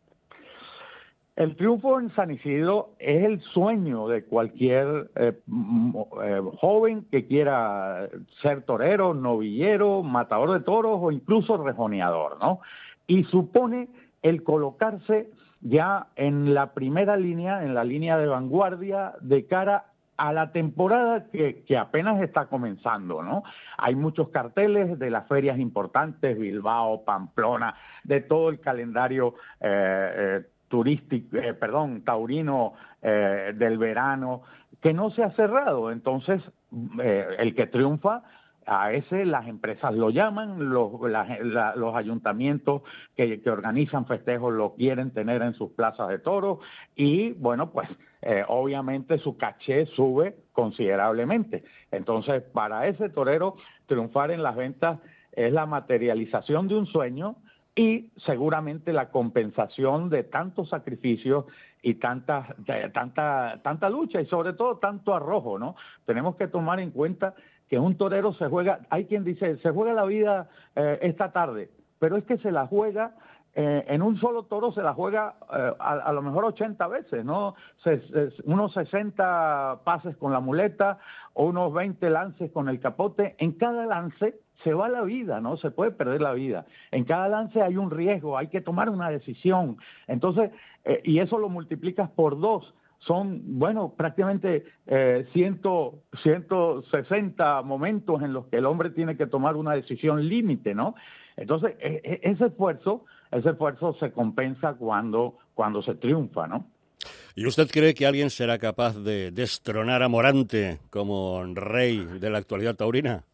El triunfo en San Isidro es el sueño de cualquier eh, eh, joven que quiera ser torero, novillero, matador de toros o incluso rejoneador, ¿no? Y supone el colocarse ya en la primera línea, en la línea de vanguardia de cara a la temporada que, que apenas está comenzando, ¿no? Hay muchos carteles de las ferias importantes, Bilbao, Pamplona, de todo el calendario eh, eh, turístico, eh, perdón, taurino eh, del verano, que no se ha cerrado. Entonces, eh, el que triunfa, a ese las empresas lo llaman, los, la, la, los ayuntamientos que, que organizan festejos lo quieren tener en sus plazas de toros y, bueno, pues eh, obviamente su caché sube considerablemente. Entonces, para ese torero, triunfar en las ventas es la materialización de un sueño y seguramente la compensación de tantos sacrificios y tanta, de, tanta, tanta lucha y sobre todo tanto arrojo, ¿no? Tenemos que tomar en cuenta que un torero se juega, hay quien dice, se juega la vida eh, esta tarde, pero es que se la juega, eh, en un solo toro se la juega eh, a, a lo mejor ochenta veces, ¿no? Se, se, unos sesenta pases con la muleta o unos veinte lances con el capote. En cada lance se va la vida, ¿no? Se puede perder la vida. En cada lance hay un riesgo, hay que tomar una decisión. Entonces, eh, y eso lo multiplicas por dos. Son, bueno, prácticamente eh, ciento, ciento sesenta momentos en los que el hombre tiene que tomar una decisión límite, ¿no? Entonces, e- ese esfuerzo, ese esfuerzo se compensa cuando, cuando se triunfa, ¿no? ¿Y usted cree que alguien será capaz de destronar a Morante como rey de la actualidad taurina?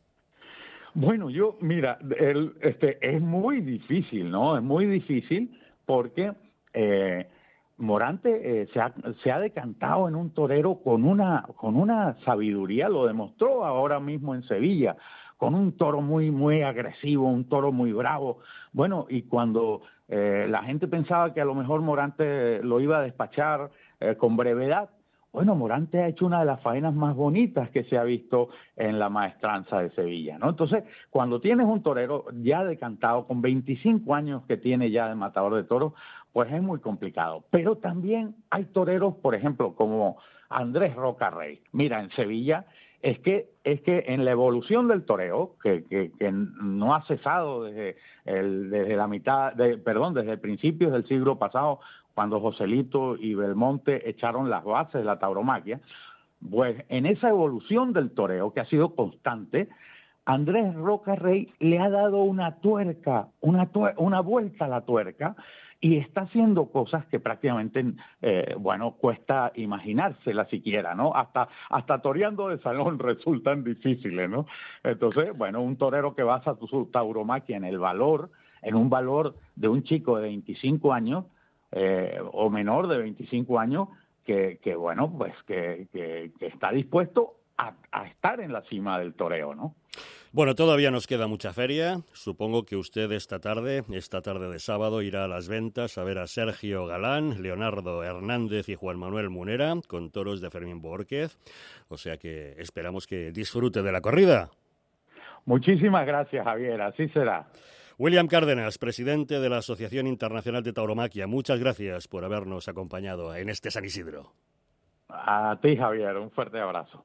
Bueno, yo, mira, el, este, es muy difícil, ¿no? Es muy difícil porque eh, Morante eh, se, ha, se ha decantado en un torero con una, con una sabiduría, lo demostró ahora mismo en Sevilla, con un toro muy, muy agresivo, un toro muy bravo. Bueno, y cuando eh, la gente pensaba que a lo mejor Morante lo iba a despachar eh, con brevedad, bueno, Morante ha hecho una de las faenas más bonitas que se ha visto en la maestranza de Sevilla, ¿no? Entonces, cuando tienes un torero ya decantado, con veinticinco años que tiene ya de matador de toros, pues es muy complicado. Pero también hay toreros, por ejemplo, como Andrés Roca Rey. Mira, en Sevilla es que es que en la evolución del toreo, que, que, que no ha cesado desde, el, desde la mitad, de, perdón, desde principios del siglo pasado, cuando Joselito y Belmonte echaron las bases de la tauromaquia, pues en esa evolución del toreo, que ha sido constante, Andrés Roca Rey le ha dado una tuerca, una, tuer- una vuelta a la tuerca, y está haciendo cosas que prácticamente, eh, bueno, cuesta imaginárselas siquiera, ¿no? Hasta, hasta toreando de salón resultan difíciles, ¿no? Entonces, bueno, un torero que basa su tauromaquia en el valor, en un valor de un chico de veinticinco años, Eh, o menor de veinticinco años que, que bueno, pues que, que, que está dispuesto a, a estar en la cima del toreo, ¿no? Bueno, todavía nos queda mucha feria. Supongo que usted esta tarde, esta tarde de sábado, irá a las ventas a ver a Sergio Galán, Leonardo Hernández y Juan Manuel Munera con toros de Fermín Bórquez. O sea que esperamos que disfrute de la corrida. Muchísimas gracias, Javier. Así será. William Cárdenas, presidente de la Asociación Internacional de Tauromaquia, muchas gracias por habernos acompañado en este San Isidro. A ti, Javier, un fuerte abrazo.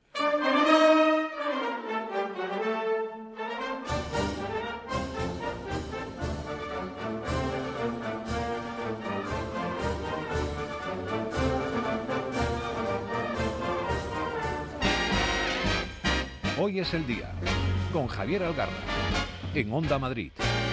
Hoy es el día, con Javier Algarra, en Onda Madrid.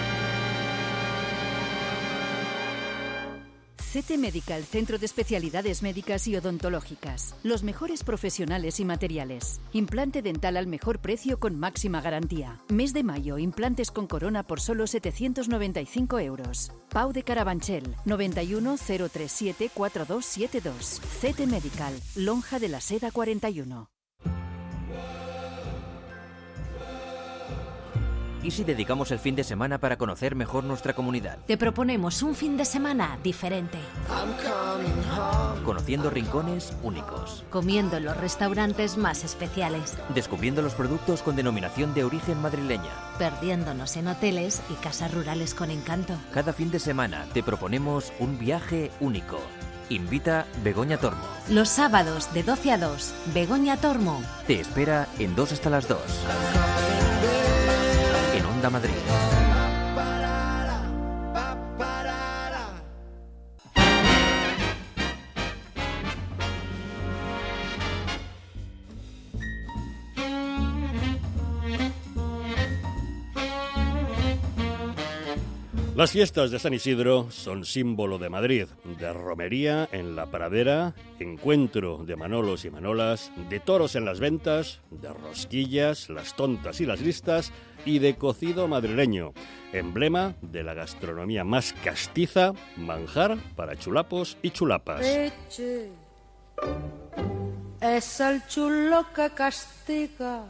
CETE Medical, Centro de Especialidades Médicas y Odontológicas. Los mejores profesionales y materiales. Implante dental al mejor precio con máxima garantía. Mes de mayo, implantes con corona por solo setecientos noventa y cinco euros. Pau de Carabanchel, noventa y uno, cero treinta y siete, cuarenta y dos setenta y dos. CETE Medical, Lonja de la Seda cuarenta y uno. ¿Y si dedicamos el fin de semana para conocer mejor nuestra comunidad? Te proponemos un fin de semana diferente. Conociendo rincones únicos. Comiendo en los restaurantes más especiales. Descubriendo los productos con denominación de origen madrileña. Perdiéndonos en hoteles y casas rurales con encanto. Cada fin de semana te proponemos un viaje único. Invita Begoña Tormo. Los sábados de doce a dos, Begoña Tormo. Te espera en dos hasta las dos. En Onda Madrid. Las fiestas de San Isidro son símbolo de Madrid, de romería en la pradera, encuentro de manolos y manolas, de toros en las ventas, de rosquillas, las tontas y las listas y de cocido madrileño, emblema de la gastronomía más castiza, manjar para chulapos y chulapas. Leche es el chulo que castiga.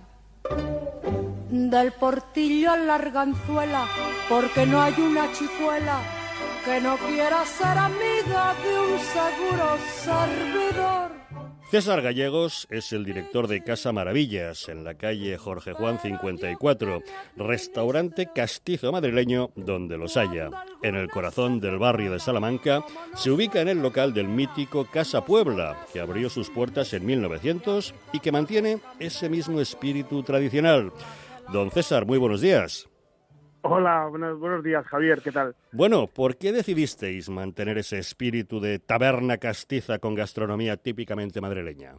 Del portillo a la arganzuela, porque no hay una chicuela que no quiera ser amiga de un seguro servidor. César Gallegos es el director de Casa Maravillas, en la calle Jorge Juan cincuenta y cuatro, restaurante castizo madrileño donde los haya. En el corazón del barrio de Salamanca se ubica en el local del mítico Casa Puebla, que abrió sus puertas en mil novecientos y que mantiene ese mismo espíritu tradicional. Don César, muy buenos días. Hola, buenos, buenos días, Javier, ¿qué tal? Bueno, ¿por qué decidisteis mantener ese espíritu de taberna castiza con gastronomía típicamente madrileña?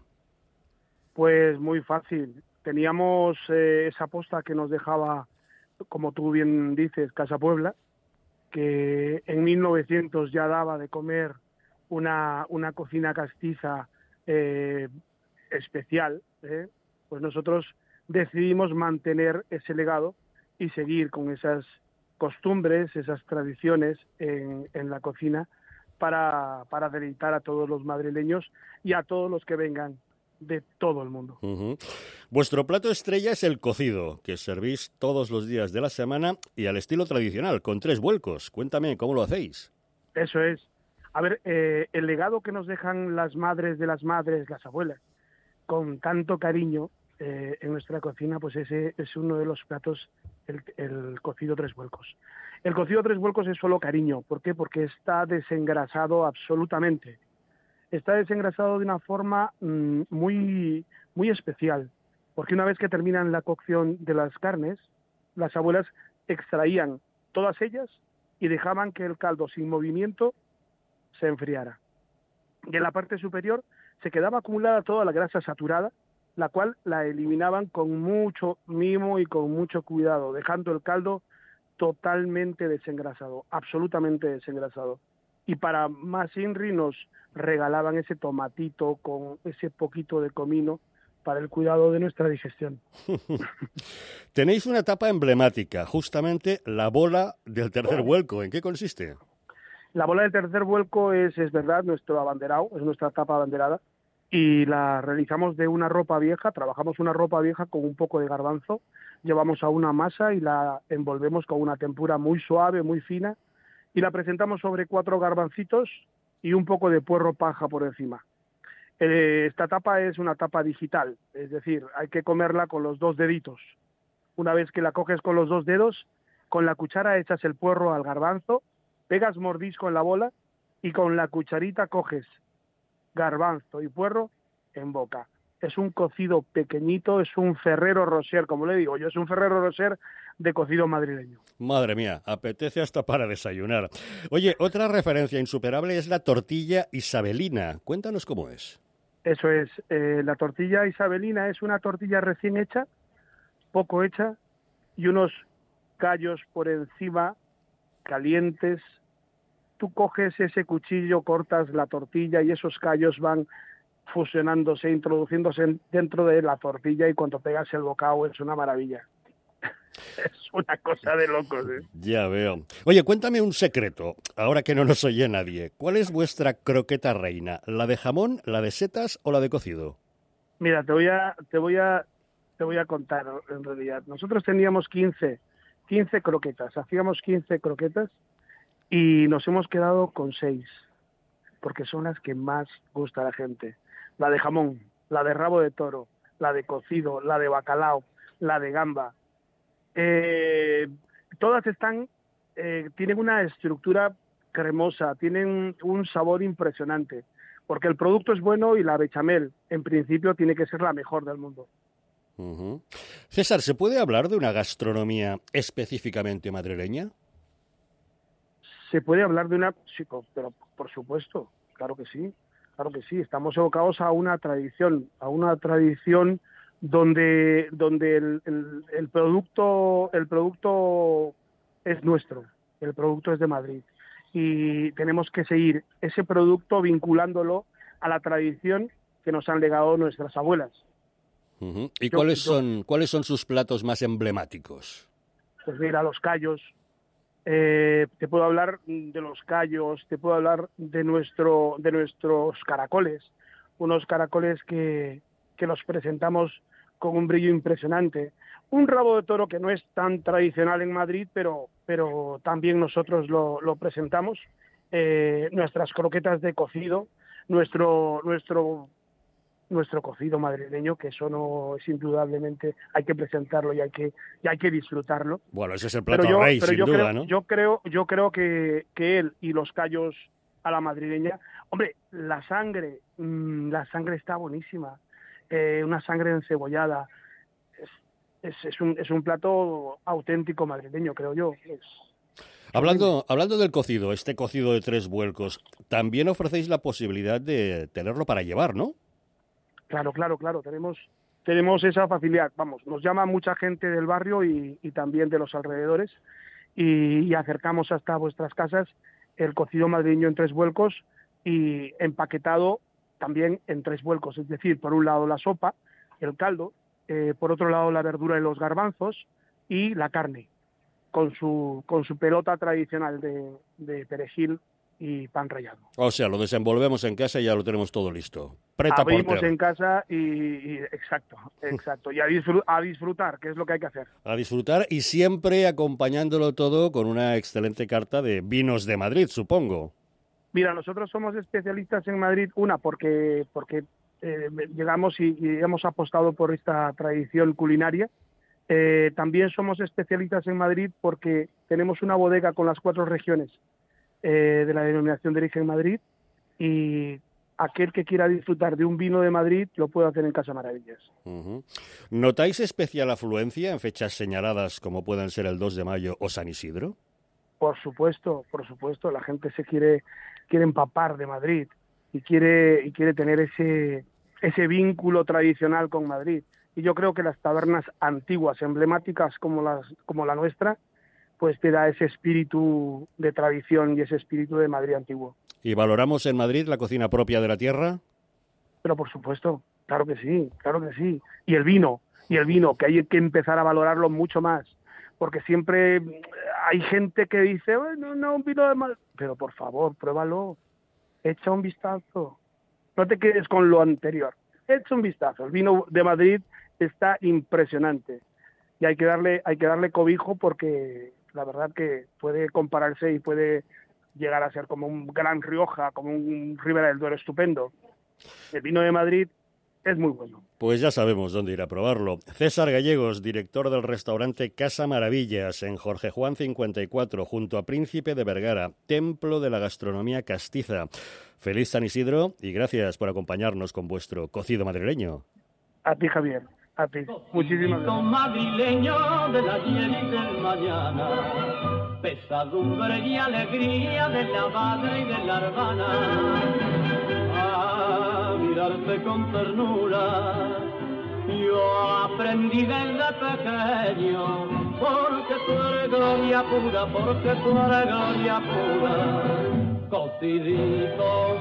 Pues muy fácil. Teníamos eh, esa posta que nos dejaba, como tú bien dices, Casa Puebla, que en mil novecientos ya daba de comer una, una cocina castiza eh, especial. ¿eh? Pues nosotros decidimos mantener ese legado y seguir con esas costumbres, esas tradiciones en, en la cocina para, para deleitar a todos los madrileños y a todos los que vengan de todo el mundo. Uh-huh. Vuestro plato estrella es el cocido, que servís todos los días de la semana y al estilo tradicional, con tres vuelcos. Cuéntame, ¿cómo lo hacéis? Eso es. A ver, eh, el legado que nos dejan las madres de las madres, las abuelas, con tanto cariño, Eh, en nuestra cocina, pues ese es uno de los platos, el, el cocido tres vuelcos. El cocido tres vuelcos es solo cariño. ¿Por qué? Porque está desengrasado absolutamente. Está desengrasado de una forma mmm, muy, muy especial, porque una vez que terminan la cocción de las carnes, las abuelas extraían todas ellas y dejaban que el caldo sin movimiento se enfriara. Y en la parte superior se quedaba acumulada toda la grasa saturada, la cual la eliminaban con mucho mimo y con mucho cuidado, dejando el caldo totalmente desengrasado, absolutamente desengrasado. Y para más inri nos regalaban ese tomatito con ese poquito de comino para el cuidado de nuestra digestión. Tenéis una tapa emblemática, justamente la bola del tercer vuelco. ¿En qué consiste? La bola del tercer vuelco es, es verdad, nuestro abanderado, es nuestra tapa abanderada, y la realizamos de una ropa vieja, trabajamos una ropa vieja con un poco de garbanzo, llevamos a una masa y la envolvemos con una tempura muy suave, muy fina, y la presentamos sobre cuatro garbancitos y un poco de puerro paja por encima. Eh, esta tapa es una tapa digital, es decir, hay que comerla con los dos deditos. Una vez que la coges con los dos dedos, con la cuchara echas el puerro al garbanzo, pegas mordisco en la bola y con la cucharita coges garbanzo y puerro en boca. Es un cocido pequeñito, es un Ferrero Rocher, como le digo yo, es un Ferrero Rocher de cocido madrileño. Madre mía, apetece hasta para desayunar. Oye, otra referencia insuperable es la tortilla isabelina. Cuéntanos cómo es. Eso es, eh, la tortilla isabelina es una tortilla recién hecha, poco hecha, y unos callos por encima, calientes. Tú coges ese cuchillo, cortas la tortilla y esos callos van fusionándose, introduciéndose dentro de la tortilla y cuando pegas el bocado es una maravilla. Es una cosa de locos, ¿eh? Ya veo. Oye, cuéntame un secreto, ahora que no nos oye nadie. ¿Cuál es vuestra croqueta reina? ¿La de jamón, la de setas o la de cocido? Mira, te voy a, te voy a, te voy a contar en realidad. Nosotros teníamos quince, quince croquetas, hacíamos quince croquetas y nos hemos quedado con seis, porque son las que más gusta a la gente. La de jamón, la de rabo de toro, la de cocido, la de bacalao, la de gamba. Eh, todas están, eh, tienen una estructura cremosa, tienen un sabor impresionante, porque el producto es bueno y la bechamel, en principio, tiene que ser la mejor del mundo. Uh-huh. César, ¿se puede hablar de una gastronomía específicamente madrileña? Se puede hablar de una, sí, pero por supuesto, claro que sí, claro que sí. Estamos evocados a una tradición, a una tradición donde donde el, el, el producto el producto es nuestro, el producto es de Madrid y tenemos que seguir ese producto vinculándolo a la tradición que nos han legado nuestras abuelas. Uh-huh. ¿Y yo, cuáles yo, son cuáles son sus platos más emblemáticos? Pues mira, los callos. Eh, te puedo hablar de los callos, te puedo hablar de nuestro de nuestros caracoles, unos caracoles que que los presentamos con un brillo impresionante. Un rabo de toro que no es tan tradicional en Madrid, pero, pero también nosotros lo, lo presentamos. Eh, nuestras croquetas de cocido, nuestro, nuestro, nuestro cocido madrileño, que eso no es indudablemente, hay que presentarlo y hay que, y hay que disfrutarlo. Bueno, ese es el plato pero yo, rey, pero sin yo duda, creo, ¿no? Yo creo, yo creo que, que él y los callos a la madrileña, hombre, la sangre, mmm, la sangre está buenísima. Eh, una sangre encebollada, es, es, es, un, es un plato auténtico madrileño, creo yo. Es... Hablando, hablando del cocido, este cocido de tres vuelcos, también ofrecéis la posibilidad de tenerlo para llevar, ¿no? Claro, claro, claro, tenemos, tenemos esa facilidad. Vamos, nos llama mucha gente del barrio y, y también de los alrededores y, y acercamos hasta vuestras casas el cocido madrileño en tres vuelcos y empaquetado también en tres vuelcos, es decir, por un lado la sopa, el caldo, eh, por otro lado la verdura y los garbanzos y la carne, con su con su pelota tradicional de, de perejil y pan rallado. O sea, lo desenvolvemos en casa y ya lo tenemos todo listo. Preta Abrimos portero. en casa y, y exacto, exacto, y a, disfr- a disfrutar, que es lo que hay que hacer. A disfrutar y siempre acompañándolo todo con una excelente carta de vinos de Madrid, supongo. Mira, nosotros somos especialistas en Madrid, una, porque porque eh, llegamos y, y hemos apostado por esta tradición culinaria. Eh, también somos especialistas en Madrid porque tenemos una bodega con las cuatro regiones eh, de la denominación de origen Madrid y aquel que quiera disfrutar de un vino de Madrid lo puede hacer en Casa Maravillas. Uh-huh. ¿Notáis especial afluencia en fechas señaladas como pueden ser el dos de mayo o San Isidro? Por supuesto, por supuesto, la gente se quiere quiere empapar de Madrid y quiere y quiere tener ese ese vínculo tradicional con Madrid. Y yo creo que las tabernas antiguas, emblemáticas como las como la nuestra, pues te da ese espíritu de tradición y ese espíritu de Madrid antiguo. ¿Y valoramos en Madrid la cocina propia de la tierra? Pero por supuesto, claro que sí, claro que sí. Y el vino, y el vino, que hay que empezar a valorarlo mucho más. Porque siempre hay gente que dice, bueno, no, un vino de mal... Pero por favor, pruébalo, echa un vistazo, no te quedes con lo anterior. Echa un vistazo. El vino de Madrid está impresionante y hay que darle, hay que darle cobijo porque la verdad que puede compararse y puede llegar a ser como un gran Rioja, como un Ribera del Duero estupendo. El vino de Madrid es muy bueno. Pues ya sabemos dónde ir a probarlo. César Gallegos, director del restaurante Casa Maravillas, en Jorge Juan cincuenta y cuatro, junto a Príncipe de Vergara, templo de la gastronomía castiza. Feliz San Isidro y gracias por acompañarnos con vuestro cocido madrileño. A ti, Javier. A ti. Muchísimas gracias. Madrileño del ayer y del mañana, pesadumbre y alegría de la madre y de la hermana. A mirarte con ternura, yo aprendí desde pequeño, porque tú eres gloria pura, porque tú eres gloria pura, cocidito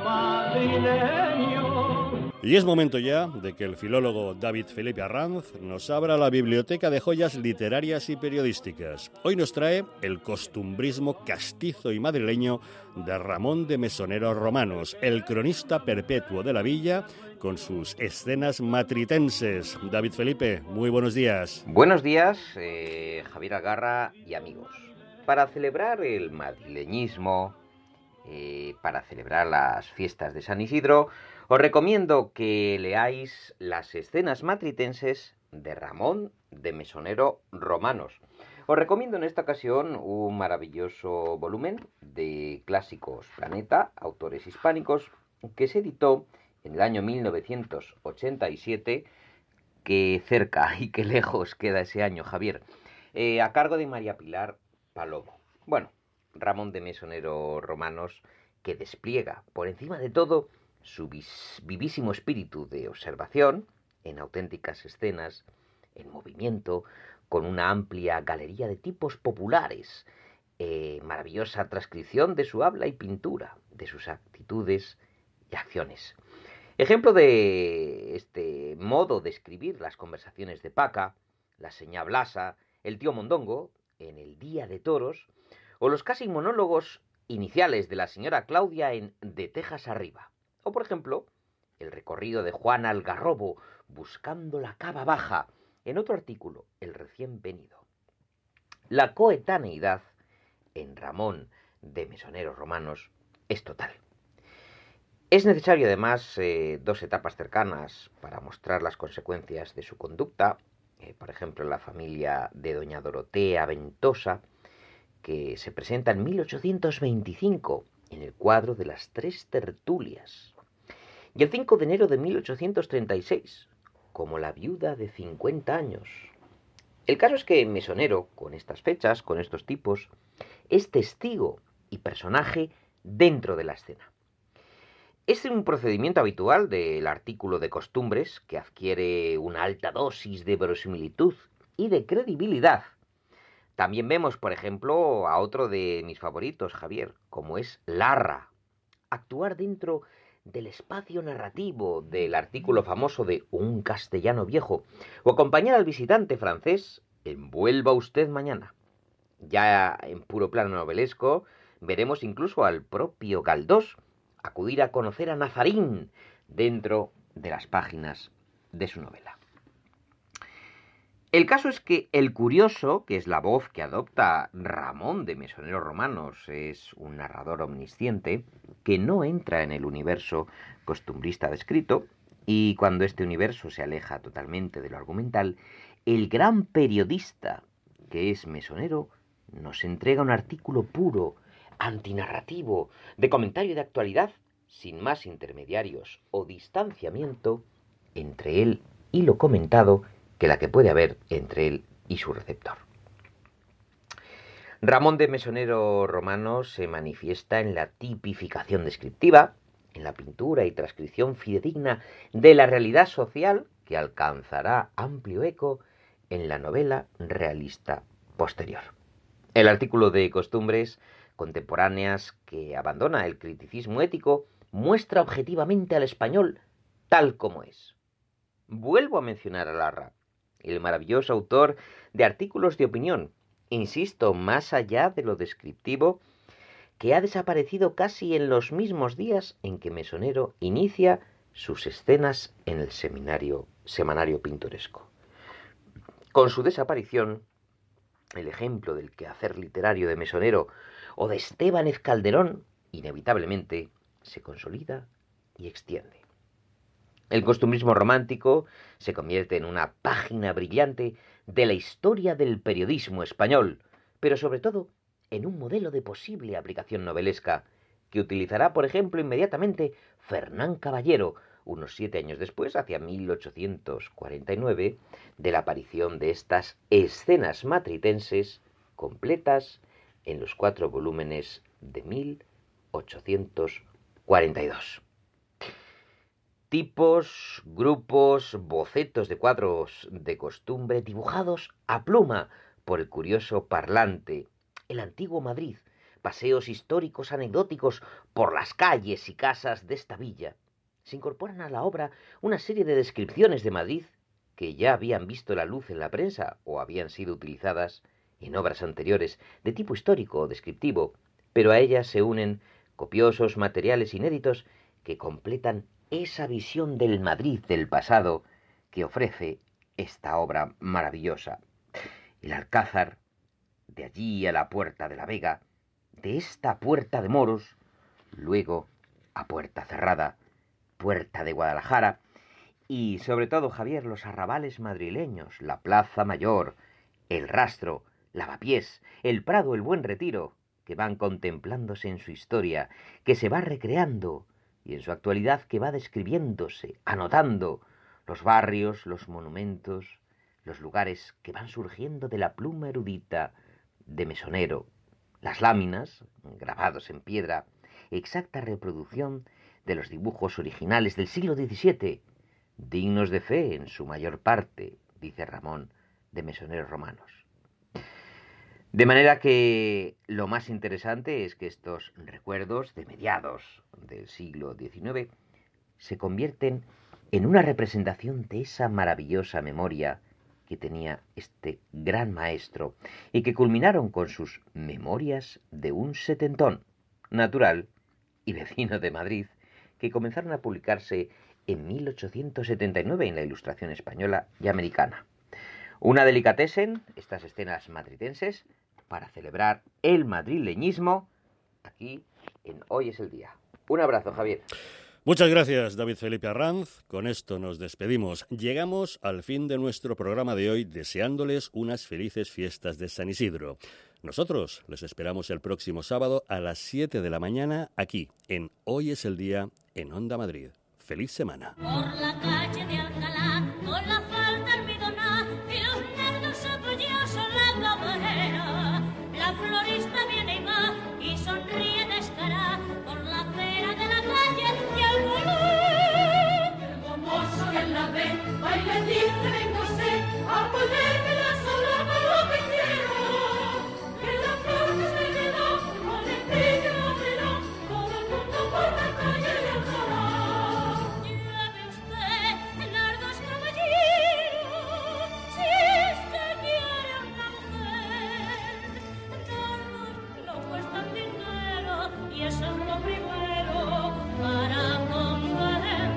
madrileño. Y es momento ya de que el filólogo David Felipe Arranz nos abra la biblioteca de joyas literarias y periodísticas. Hoy nos trae el costumbrismo castizo y madrileño de Ramón de Mesonero Romanos, el cronista perpetuo de la villa, con sus escenas matritenses. David Felipe, muy buenos días. Buenos días, eh, Javier Algarra y amigos. Para celebrar el madrileñismo, eh, para celebrar las fiestas de San Isidro, os recomiendo que leáis las escenas matritenses de Ramón de Mesonero Romanos. Os recomiendo en esta ocasión un maravilloso volumen de Clásicos Planeta, autores hispánicos, que se editó en el año mil novecientos ochenta y siete, que cerca y que lejos queda ese año, Javier, eh, a cargo de María Pilar Palomo. Bueno, Ramón de Mesonero Romanos, que despliega por encima de todo su vivísimo espíritu de observación en auténticas escenas, en movimiento, con una amplia galería de tipos populares, eh, maravillosa transcripción de su habla y pintura, de sus actitudes y acciones. Ejemplo de este modo de escribir las conversaciones de Paca, la señá Blasa, el tío Mondongo, en el Día de Toros, o los casi monólogos iniciales de la señora Claudia en De Tejas Arriba. O, por ejemplo, el recorrido de Juan Algarrobo buscando la cava baja, en otro artículo, El recién venido. La coetaneidad en Ramón de Mesonero Romanos es total. Es necesario, además, eh, dos etapas cercanas para mostrar las consecuencias de su conducta. Eh, por ejemplo, la familia de doña Dorotea Ventosa, que se presenta en mil ochocientos veinticinco en el cuadro de las Tres Tertulias. Y el cinco de enero de mil ochocientos treinta y seis, como la viuda de cincuenta años. El caso es que Mesonero, con estas fechas, con estos tipos, es testigo y personaje dentro de la escena. Es un procedimiento habitual del artículo de costumbres que adquiere una alta dosis de verosimilitud y de credibilidad. También vemos, por ejemplo, a otro de mis favoritos, Javier, como es Larra, actuar dentro del espacio narrativo del artículo famoso de Un castellano viejo, o acompañar al visitante francés en Vuelva usted mañana. Ya en puro plano novelesco, veremos incluso al propio Galdós acudir a conocer a Nazarín dentro de las páginas de su novela. El caso es que el curioso, que es la voz que adopta Ramón de Mesonero Romanos, es un narrador omnisciente que no entra en el universo costumbrista descrito, y cuando este universo se aleja totalmente de lo argumental, el gran periodista que es Mesonero nos entrega un artículo puro, antinarrativo, de comentario de actualidad, sin más intermediarios o distanciamiento entre él y lo comentado que la que puede haber entre él y su receptor. Ramón de Mesonero Romanos se manifiesta en la tipificación descriptiva, en la pintura y transcripción fidedigna de la realidad social que alcanzará amplio eco en la novela realista posterior. El artículo de costumbres contemporáneas que abandona el criticismo ético muestra objetivamente al español tal como es. Vuelvo a mencionar a Larra, el maravilloso autor de artículos de opinión, insisto, más allá de lo descriptivo, que ha desaparecido casi en los mismos días en que Mesonero inicia sus escenas en el seminario, semanario pintoresco. Con su desaparición, el ejemplo del quehacer literario de Mesonero o de Estébanez Calderón inevitablemente se consolida y extiende. El costumbrismo romántico se convierte en una página brillante de la historia del periodismo español, pero sobre todo en un modelo de posible aplicación novelesca que utilizará, por ejemplo, inmediatamente Fernán Caballero, unos siete años después, hacia mil ochocientos cuarenta y nueve, de la aparición de estas escenas matritenses completas en los cuatro volúmenes de mil ochocientos cuarenta y dos. Tipos, grupos, bocetos de cuadros de costumbre dibujados a pluma por el curioso parlante, el antiguo Madrid, paseos históricos anecdóticos por las calles y casas de esta villa. Se incorporan a la obra una serie de descripciones de Madrid que ya habían visto la luz en la prensa o habían sido utilizadas en obras anteriores de tipo histórico o descriptivo, pero a ellas se unen copiosos materiales inéditos que completan esa visión del Madrid del pasado que ofrece esta obra maravillosa. El Alcázar, de allí a la Puerta de la Vega, de esta Puerta de Moros, luego a Puerta Cerrada, Puerta de Guadalajara, y sobre todo, Javier, los arrabales madrileños, la Plaza Mayor, el Rastro, Lavapiés, el Prado, el Buen Retiro, que van contemplándose en su historia, que se va recreando, y en su actualidad que va describiéndose, anotando los barrios, los monumentos, los lugares que van surgiendo de la pluma erudita de Mesonero, las láminas, grabados en piedra, exacta reproducción de los dibujos originales del siglo diecisiete, dignos de fe en su mayor parte, dice Ramón, de mesoneros romanos. De manera que lo más interesante es que estos recuerdos de mediados del siglo diecinueve se convierten en una representación de esa maravillosa memoria que tenía este gran maestro y que culminaron con sus Memorias de un setentón, natural y vecino de Madrid, que comenzaron a publicarse en mil ochocientos setenta y nueve en la Ilustración española y americana. Una delicatessen, estas escenas madridenses, para celebrar el madrileñismo aquí en Hoy es el Día. Un abrazo, Javier. Muchas gracias, David Felipe Arranz. Con esto nos despedimos. Llegamos al fin de nuestro programa de hoy, deseándoles unas felices fiestas de San Isidro. Nosotros les esperamos el próximo sábado a las siete de la mañana aquí en Hoy es el Día en Onda Madrid. ¡Feliz semana! Por la calle de Alcalá, con la falda almidonada y los negros apoyados en la camarera, la florista viene y va y sonríe descarada por la acera de la calle y al volver. El famoso en la ve, baile dice, venga usted a ponerme la sola para lo que quiero, que la flor que se quedó con el brillo no miró, todo el mundo por la calle de Alcalá. Lleve usted largos caballeros, si usted quiere una mujer, darlos no cuestan dinero y eso es lo primero para convencer.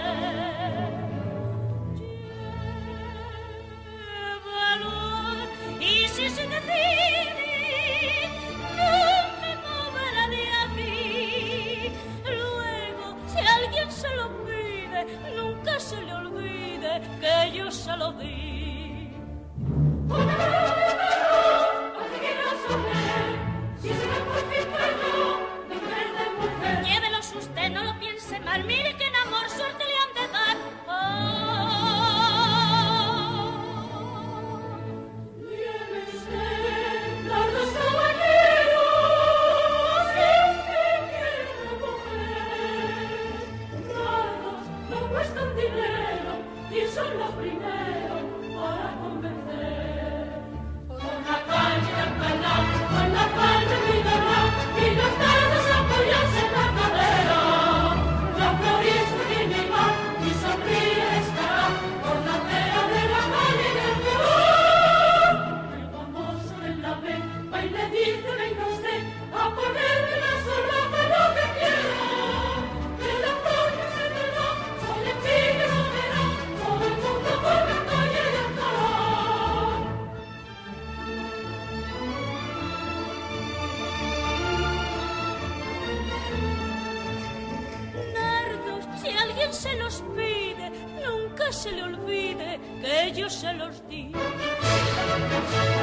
Llévalo y si se decide, no me moverá de aquí. Luego, si alguien se lo pide, nunca se le olvide que yo se lo di. Llévelos usted, no lo piense mal, mire que en amor suerte le han de dar. Lleve usted largos caballeros, si usted quiere mujer, largos no cuestan dinero y son los primeros para convencer. Por la calle de Alcalá, con la falda almidonada y los dedos apoyados en la cadera, la florista viene y va y sonríe estará por la acera de la calle del Perú. El famoso en la ve, va y le dice, venga usted a ponerme la sola para lo que quiera, que la flor que se quedó se los pide, nunca se le olvide que yo se los di.